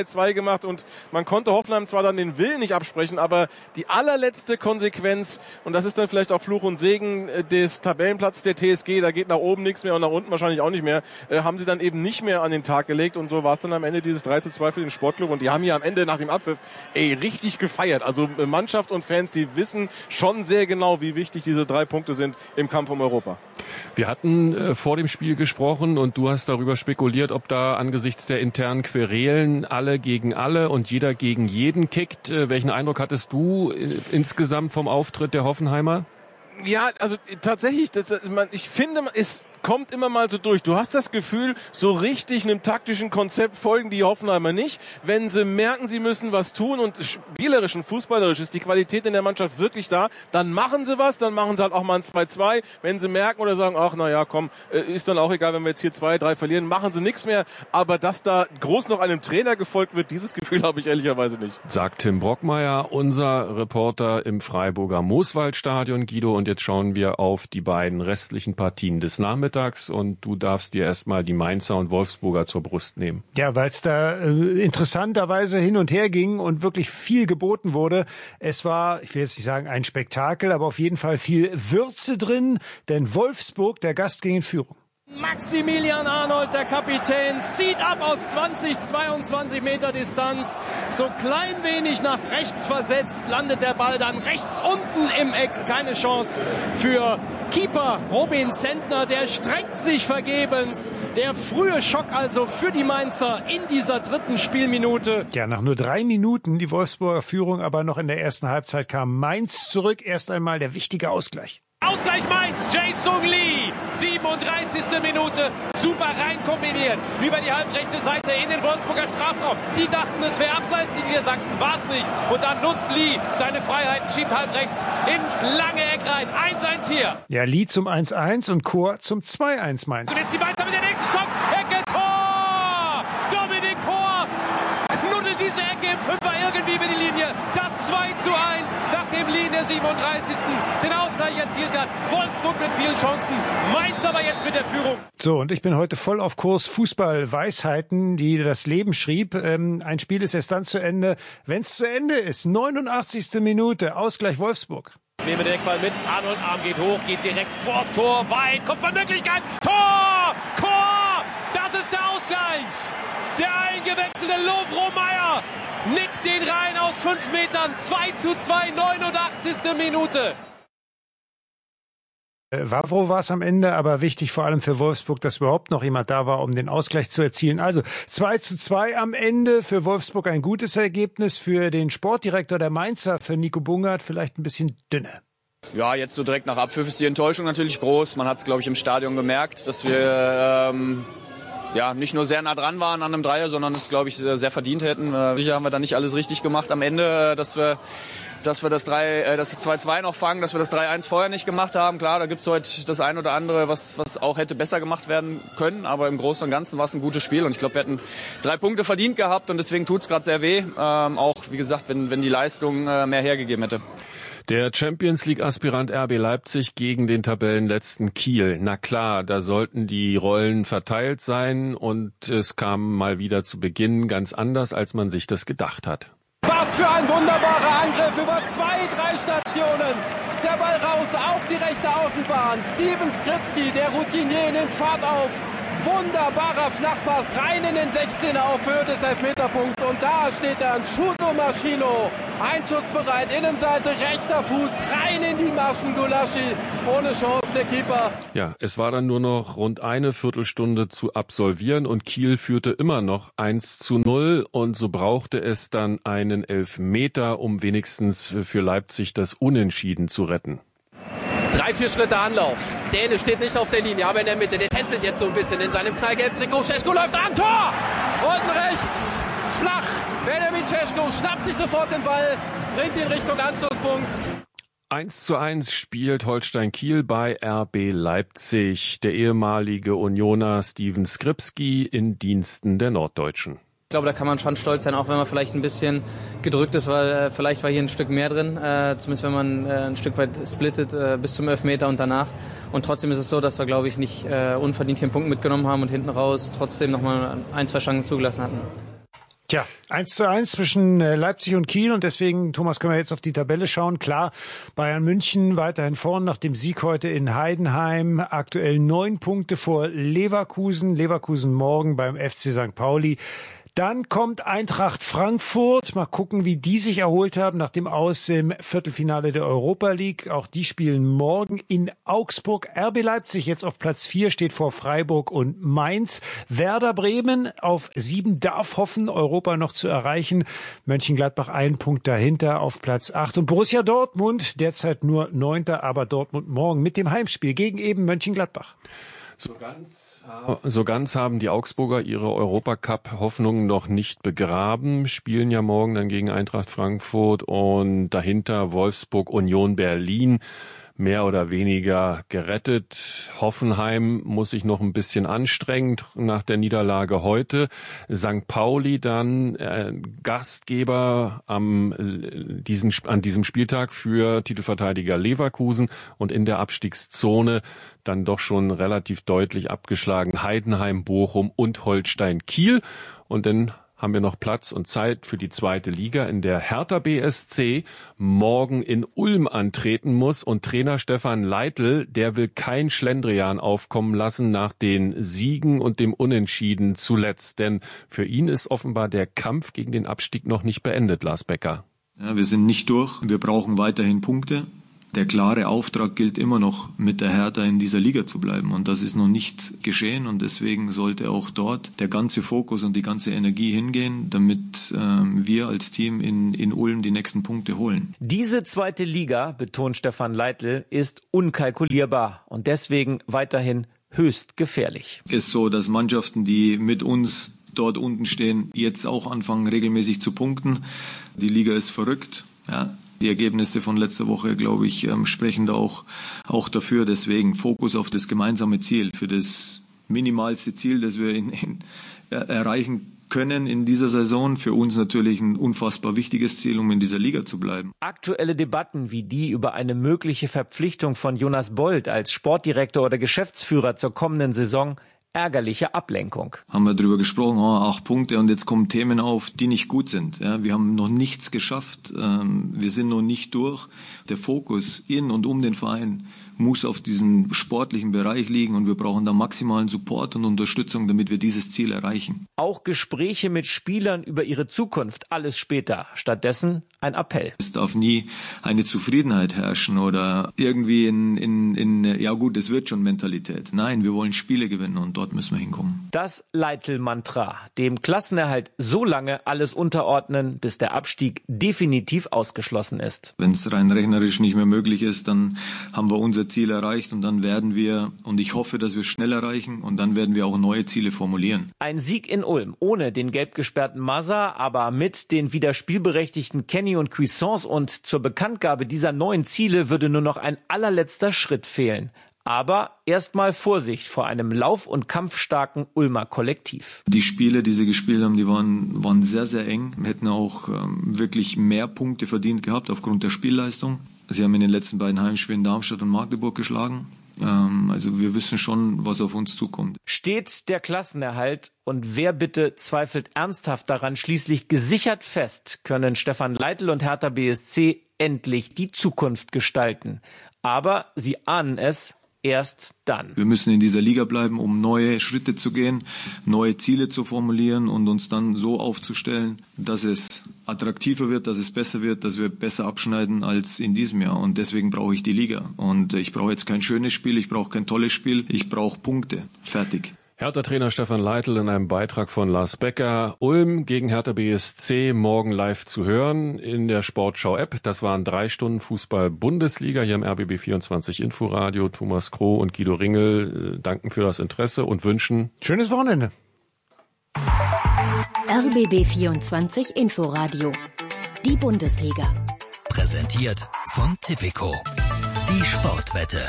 zwei gemacht und man konnte Hoffenheim zwar dann den Willen nicht absprechen, aber die allerletzte Konsequenz, und das ist dann vielleicht auch Fluch und Segen des Tabellenplatzes der T S G, da geht nach oben nichts mehr und nach unten wahrscheinlich auch nicht mehr, äh, haben sie dann eben nicht mehr an den Tag gelegt und so war es dann am Ende dieses drei zu zwei für den Sportclub und die haben hier am Ende nach dem Abpfiff ey, richtig gefeiert. Also äh, Mannschaft und Fans, die wissen schon sehr genau, wie wichtig diese drei Punkte sind im Kampf um Europa. Wir hatten äh, vor dem Spiel gesprochen und du hast darüber spekuliert, ob da angesichts der internen Querelen alle gegen alle und jeder gegen jeden kickt. Äh, welchen Eindruck hattest du äh, insgesamt vom Auftritt der Hoffenheimer? Ja, also tatsächlich, das, man, ich finde, es kommt immer mal so durch. Du hast das Gefühl, so richtig einem taktischen Konzept folgen die Hoffenheimer nicht. Wenn sie merken, sie müssen was tun und spielerisch und fußballerisch ist die Qualität in der Mannschaft wirklich da, dann machen sie was, dann machen sie halt auch mal ein zwei zwei. Wenn sie merken oder sagen, ach na ja, komm, ist dann auch egal, wenn wir jetzt hier zwei, drei verlieren, machen sie nichts mehr. Aber dass da groß noch einem Trainer gefolgt wird, dieses Gefühl habe ich ehrlicherweise nicht. Sagt Tim Brockmeier, unser Reporter im Freiburger Mooswaldstadion. Guido, und jetzt schauen wir auf die beiden restlichen Partien des Nachmittags. Und du darfst dir erstmal die Mainzer und Wolfsburger zur Brust nehmen. Ja, weil es da äh, interessanterweise hin und her ging und wirklich viel geboten wurde. Es war, ich will jetzt nicht sagen ein Spektakel, aber auf jeden Fall viel Würze drin, denn Wolfsburg, der Gast, ging in Führung. Maximilian Arnold, der Kapitän, zieht ab aus zwanzig, zweiundzwanzig Meter Distanz. So klein wenig nach rechts versetzt, landet der Ball dann rechts unten im Eck. Keine Chance für Keeper Robin Zentner, der streckt sich vergebens. Der frühe Schock also für die Mainzer in dieser dritten Spielminute. Ja, nach nur drei Minuten die Wolfsburger Führung, aber noch in der ersten Halbzeit kam Mainz zurück. Erst einmal der wichtige Ausgleich. Ausgleich Mainz, Jae-Sung Lee, siebenunddreißigste Minute, super rein kombiniert, über die halbrechte Seite in den Wolfsburger Strafraum. Die dachten, es wäre abseits, die Niedersachsen war es nicht. Und dann nutzt Lee seine Freiheiten, schiebt halbrechts ins lange Eck rein. eins eins hier. Ja, Lee zum eins eins und Chor zum zwei eins Mainz. Und jetzt die Mainzer mit der nächsten Chance, Ecke, Tor! Dominik Chor knuddelt diese Ecke im Fünfer irgendwie über die Linie. Das zwei zu eins, nachdem Lee in der siebenunddreißigsten den Ausgleich erzielt hat. Wolfsburg mit vielen Chancen, Mainz aber jetzt mit der Führung. So, und ich bin heute voll auf Kurs Fußball-Weisheiten, die das Leben schrieb. Ähm, ein Spiel ist erst dann zu Ende, wenn es zu Ende ist. neunundachtzigste Minute, Ausgleich Wolfsburg. Nehmen den Eckball mit, Arnold Arm geht hoch, geht direkt vors Tor, weit, Kopfballmöglichkeit, Tor! Tor! Das ist der Ausgleich! Der eingewechselte Lovro Meyer nickt den rein aus fünf Metern, zwei zu zwei, neunundachtzigste Minute. Wawro war es am Ende, aber wichtig vor allem für Wolfsburg, dass überhaupt noch jemand da war, um den Ausgleich zu erzielen. Also zwei zu zwei am Ende, für Wolfsburg ein gutes Ergebnis, für den Sportdirektor der Mainzer, für Nico Bungert vielleicht ein bisschen dünne. Ja, jetzt so direkt nach Abpfiff ist die Enttäuschung natürlich groß. Man hat es, glaube ich, im Stadion gemerkt, dass wir ähm, ja nicht nur sehr nah dran waren an einem Dreier, sondern es, glaube ich, sehr verdient hätten. Äh, sicher haben wir da nicht alles richtig gemacht am Ende, dass wir dass wir das drei, äh, das zwei zwei noch fangen, dass wir das drei eins vorher nicht gemacht haben. Klar, da gibt's heute das ein oder andere, was was auch hätte besser gemacht werden können, aber im Großen und Ganzen war es ein gutes Spiel und ich glaube, wir hätten drei Punkte verdient gehabt und deswegen tut's gerade sehr weh. Ähm, auch, wie gesagt, wenn wenn die Leistung äh, mehr hergegeben hätte. Der Champions-League-Aspirant R B Leipzig gegen den Tabellenletzten Kiel. Na klar, da sollten die Rollen verteilt sein und es kam mal wieder zu Beginn ganz anders, als man sich das gedacht hat. Was für ein wunderbarer Angriff über zwei, drei Stationen. Der Ball raus auf die rechte Außenbahn. Steven Skripski, der Routinier, nimmt Fahrt auf. Wunderbarer Flachpass rein in den sechzehner auf Höhe des Elfmeterpunkts. Und da steht dann Shuto Maschino. Einschussbereit, Innenseite, rechter Fuß, rein in die Maschen. Gulaschi, ohne Chance, der Keeper. Ja, es war dann nur noch rund eine Viertelstunde zu absolvieren und Kiel führte immer noch eins zu null. Und so brauchte es dann einen Elfmeter, um wenigstens für Leipzig das Unentschieden zu retten. Drei, vier Schritte Anlauf. Däne steht nicht auf der Linie, aber in der Mitte. Der tänzelt jetzt so ein bisschen in seinem knallgelben Trikot. Šeško läuft an, Tor! Unten rechts, flach. Benjamin Šeško schnappt sich sofort den Ball, bringt ihn Richtung Anschlusspunkt. eins zu eins spielt Holstein Kiel bei R B Leipzig. Der ehemalige Unioner Steven Skripski in Diensten der Norddeutschen. Ich glaube, da kann man schon stolz sein, auch wenn man vielleicht ein bisschen gedrückt ist, weil äh, vielleicht war hier ein Stück mehr drin, äh, zumindest wenn man äh, ein Stück weit splittet äh, bis zum Elfmeter und danach. Und trotzdem ist es so, dass wir, glaube ich, nicht äh, unverdient hier einen Punkt mitgenommen haben und hinten raus trotzdem nochmal ein, zwei Chancen zugelassen hatten. Tja, eins zu eins zwischen Leipzig und Kiel und deswegen, Thomas, können wir jetzt auf die Tabelle schauen. Klar, Bayern München weiterhin vorn nach dem Sieg heute in Heidenheim. Aktuell neun Punkte vor Leverkusen. Leverkusen morgen beim F C Sankt Pauli. Dann kommt Eintracht Frankfurt. Mal gucken, wie die sich erholt haben nach dem Aus im Viertelfinale der Europa League. Auch die spielen morgen in Augsburg. R B Leipzig jetzt auf Platz vier, steht vor Freiburg und Mainz. Werder Bremen auf sieben darf hoffen, Europa noch zu erreichen. Mönchengladbach einen Punkt dahinter auf Platz acht. Und Borussia Dortmund derzeit nur neunter, aber Dortmund morgen mit dem Heimspiel gegen eben Mönchengladbach. So ganz, so ganz haben die Augsburger ihre Europacup-Hoffnungen noch nicht begraben, spielen ja morgen dann gegen Eintracht Frankfurt und dahinter Wolfsburg, Union Berlin. Mehr oder weniger gerettet. Hoffenheim muss sich noch ein bisschen anstrengen nach der Niederlage heute. Sankt Pauli dann äh, Gastgeber am, diesen, an diesem Spieltag für Titelverteidiger Leverkusen und in der Abstiegszone dann doch schon relativ deutlich abgeschlagen Heidenheim, Bochum und Holstein Kiel. Und dann haben wir noch Platz und Zeit für die zweite Liga, in der Hertha B S C morgen in Ulm antreten muss. Und Trainer Stefan Leitl, der will kein Schlendrian aufkommen lassen nach den Siegen und dem Unentschieden zuletzt. Denn für ihn ist offenbar der Kampf gegen den Abstieg noch nicht beendet, Lars Becker. Ja, wir sind nicht durch. Wir brauchen weiterhin Punkte. Der klare Auftrag gilt immer noch, mit der Hertha in dieser Liga zu bleiben. Und das ist noch nicht geschehen. Und deswegen sollte auch dort der ganze Fokus und die ganze Energie hingehen, damit ähm, wir als Team in, in Ulm die nächsten Punkte holen. Diese zweite Liga, betont Stefan Leitl, ist unkalkulierbar und deswegen weiterhin höchst gefährlich. Es ist so, dass Mannschaften, die mit uns dort unten stehen, jetzt auch anfangen, regelmäßig zu punkten. Die Liga ist verrückt, ja. Die Ergebnisse von letzter Woche, glaube ich, sprechen da auch, auch dafür. Deswegen Fokus auf das gemeinsame Ziel, für das minimalste Ziel, das wir in, in, äh, erreichen können in dieser Saison. Für uns natürlich ein unfassbar wichtiges Ziel, um in dieser Liga zu bleiben. Aktuelle Debatten wie die über eine mögliche Verpflichtung von Jonas Bold als Sportdirektor oder Geschäftsführer zur kommenden Saison, ärgerliche Ablenkung. Haben wir darüber gesprochen, oh, acht Punkte und jetzt kommen Themen auf, die nicht gut sind. Ja, wir haben noch nichts geschafft, ähm, wir sind noch nicht durch. Der Fokus in und um den Verein muss auf diesem sportlichen Bereich liegen und wir brauchen da maximalen Support und Unterstützung, damit wir dieses Ziel erreichen. Auch Gespräche mit Spielern über ihre Zukunft, alles später. Stattdessen ein Appell. Es darf nie eine Zufriedenheit herrschen oder irgendwie in, in, in ja gut, es wird schon Mentalität. Nein, wir wollen Spiele gewinnen und dort müssen wir hinkommen. Das Leitl-Mantra, dem Klassenerhalt so lange alles unterordnen, bis der Abstieg definitiv ausgeschlossen ist. Wenn es rein rechnerisch nicht mehr möglich ist, dann haben wir unser Ziel erreicht und dann werden wir, und ich hoffe, dass wir es schnell erreichen, und dann werden wir auch neue Ziele formulieren. Ein Sieg in Ulm, ohne den gelb gesperrten Mazza, aber mit den wieder spielberechtigten Kenny und Cuisance, und zur Bekanntgabe dieser neuen Ziele würde nur noch ein allerletzter Schritt fehlen. Aber erstmal Vorsicht vor einem lauf- und kampfstarken Ulmer Kollektiv. Die Spiele, die sie gespielt haben, die waren, waren sehr, sehr eng. Wir hätten auch ähm, wirklich mehr Punkte verdient gehabt aufgrund der Spielleistung. Sie haben in den letzten beiden Heimspielen Darmstadt und Magdeburg geschlagen. Ähm, also wir wissen schon, was auf uns zukommt. Steht der Klassenerhalt, und wer bitte zweifelt ernsthaft daran, schließlich gesichert fest, können Stefan Leitl und Hertha B S C endlich die Zukunft gestalten. Aber sie ahnen es erst dann. Wir müssen in dieser Liga bleiben, um neue Schritte zu gehen, neue Ziele zu formulieren und uns dann so aufzustellen, dass es attraktiver wird, dass es besser wird, dass wir besser abschneiden als in diesem Jahr. Und deswegen brauche ich die Liga. Und ich brauche jetzt kein schönes Spiel, ich brauche kein tolles Spiel, ich brauche Punkte. Fertig. Hertha-Trainer Stefan Leitl in einem Beitrag von Lars Becker. Ulm gegen Hertha B S C morgen live zu hören in der Sportschau-App. Das waren drei Stunden Fußball-Bundesliga hier im R B B vierundzwanzig Inforadio. Thomas Kroh und Guido Ringel danken für das Interesse und wünschen schönes Wochenende. R B B vierundzwanzig Inforadio. Die Bundesliga. Präsentiert von Tipico. Die Sportwette.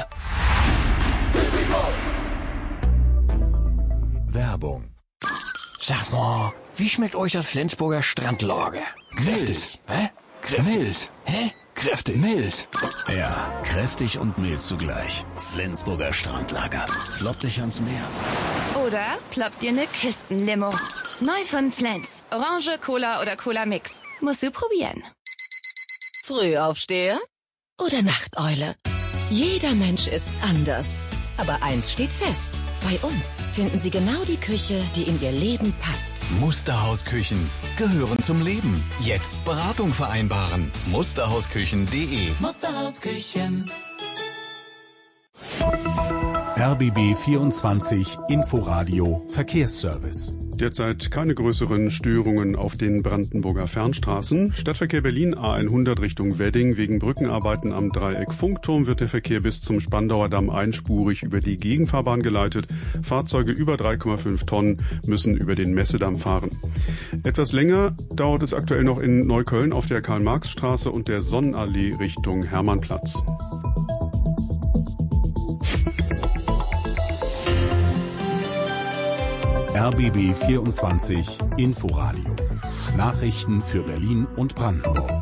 Werbung. Sag mal, wie schmeckt euch das Flensburger Strandlager? Kräftig. Hä? Kräftig. Mild. Hä? Kräftig. Mild. Ja, kräftig und mild zugleich. Flensburger Strandlager. Floppt dich ans Meer. Oder ploppt dir ne Kistenlimo. Neu von Flens. Orange, Cola oder Cola Mix. Musst du probieren. Frühaufsteher oder Nachteule? Jeder Mensch ist anders. Aber eins steht fest. Bei uns finden Sie genau die Küche, die in Ihr Leben passt. Musterhausküchen gehören zum Leben. Jetzt Beratung vereinbaren. Musterhausküchen punkt de. Musterhausküchen. R B B vierundzwanzig Inforadio Verkehrsservice. Derzeit keine größeren Störungen auf den Brandenburger Fernstraßen. Stadtverkehr Berlin A hundert Richtung Wedding. Wegen Brückenarbeiten am Dreieck Funkturm wird der Verkehr bis zum Spandauer Damm einspurig über die Gegenfahrbahn geleitet. Fahrzeuge über drei Komma fünf Tonnen müssen über den Messedamm fahren. Etwas länger dauert es aktuell noch in Neukölln auf der Karl-Marx-Straße und der Sonnenallee Richtung Hermannplatz. R B B vierundzwanzig Inforadio. Nachrichten für Berlin und Brandenburg.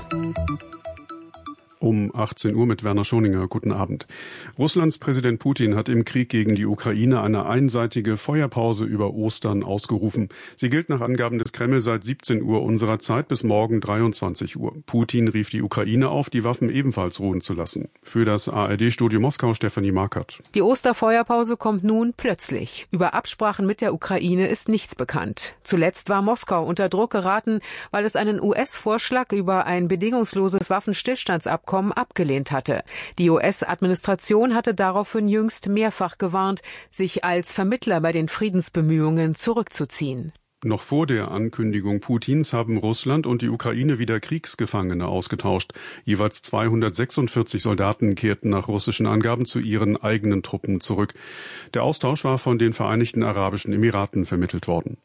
Um achtzehn Uhr mit Werner Schoninger. Guten Abend. Russlands Präsident Putin hat im Krieg gegen die Ukraine eine einseitige Feuerpause über Ostern ausgerufen. Sie gilt nach Angaben des Kreml seit siebzehn Uhr unserer Zeit bis morgen dreiundzwanzig Uhr. Putin rief die Ukraine auf, die Waffen ebenfalls ruhen zu lassen. Für das A R D-Studio Moskau Stefanie Markert. Die Osterfeuerpause kommt nun plötzlich. Über Absprachen mit der Ukraine ist nichts bekannt. Zuletzt war Moskau unter Druck geraten, weil es einen U S-Vorschlag über ein bedingungsloses Waffenstillstandsabkommen abgelehnt hatte. Die U S-Administration hatte daraufhin jüngst mehrfach gewarnt, sich als Vermittler bei den Friedensbemühungen zurückzuziehen. Noch vor der Ankündigung Putins haben Russland und die Ukraine wieder Kriegsgefangene ausgetauscht. Jeweils zweihundertsechsundvierzig Soldaten kehrten nach russischen Angaben zu ihren eigenen Truppen zurück. Der Austausch war von den Vereinigten Arabischen Emiraten vermittelt worden.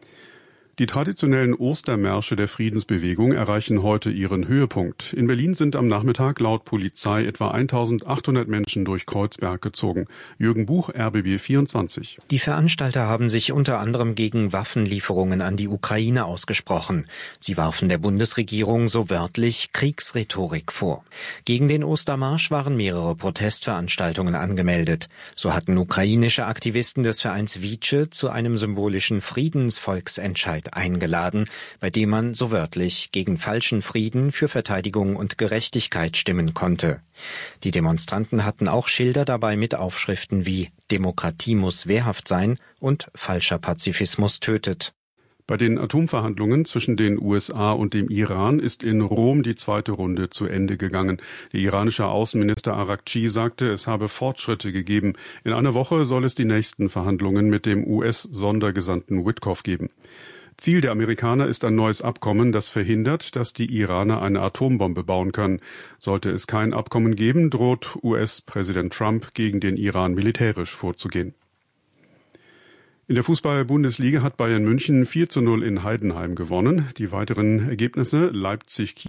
Die traditionellen Ostermärsche der Friedensbewegung erreichen heute ihren Höhepunkt. In Berlin sind am Nachmittag laut Polizei etwa eintausendachthundert Menschen durch Kreuzberg gezogen. Jürgen Buch, R B B vierundzwanzig. Die Veranstalter haben sich unter anderem gegen Waffenlieferungen an die Ukraine ausgesprochen. Sie warfen der Bundesregierung so wörtlich Kriegsrhetorik vor. Gegen den Ostermarsch waren mehrere Protestveranstaltungen angemeldet. So hatten ukrainische Aktivisten des Vereins Vice zu einem symbolischen Friedensvolksentscheid eingeladen, bei dem man so wörtlich gegen falschen Frieden für Verteidigung und Gerechtigkeit stimmen konnte. Die Demonstranten hatten auch Schilder dabei mit Aufschriften wie Demokratie muss wehrhaft sein und falscher Pazifismus tötet. Bei den Atomverhandlungen zwischen den U S A und dem Iran ist in Rom die zweite Runde zu Ende gegangen. Der iranische Außenminister Araghchi sagte, es habe Fortschritte gegeben. In einer Woche soll es die nächsten Verhandlungen mit dem U S-Sondergesandten Witkoff geben. Ziel der Amerikaner ist ein neues Abkommen, das verhindert, dass die Iraner eine Atombombe bauen können. Sollte es kein Abkommen geben, droht U S-Präsident Trump gegen den Iran militärisch vorzugehen. In der Fußball-Bundesliga hat Bayern München vier zu null in Heidenheim gewonnen. Die weiteren Ergebnisse: Leipzig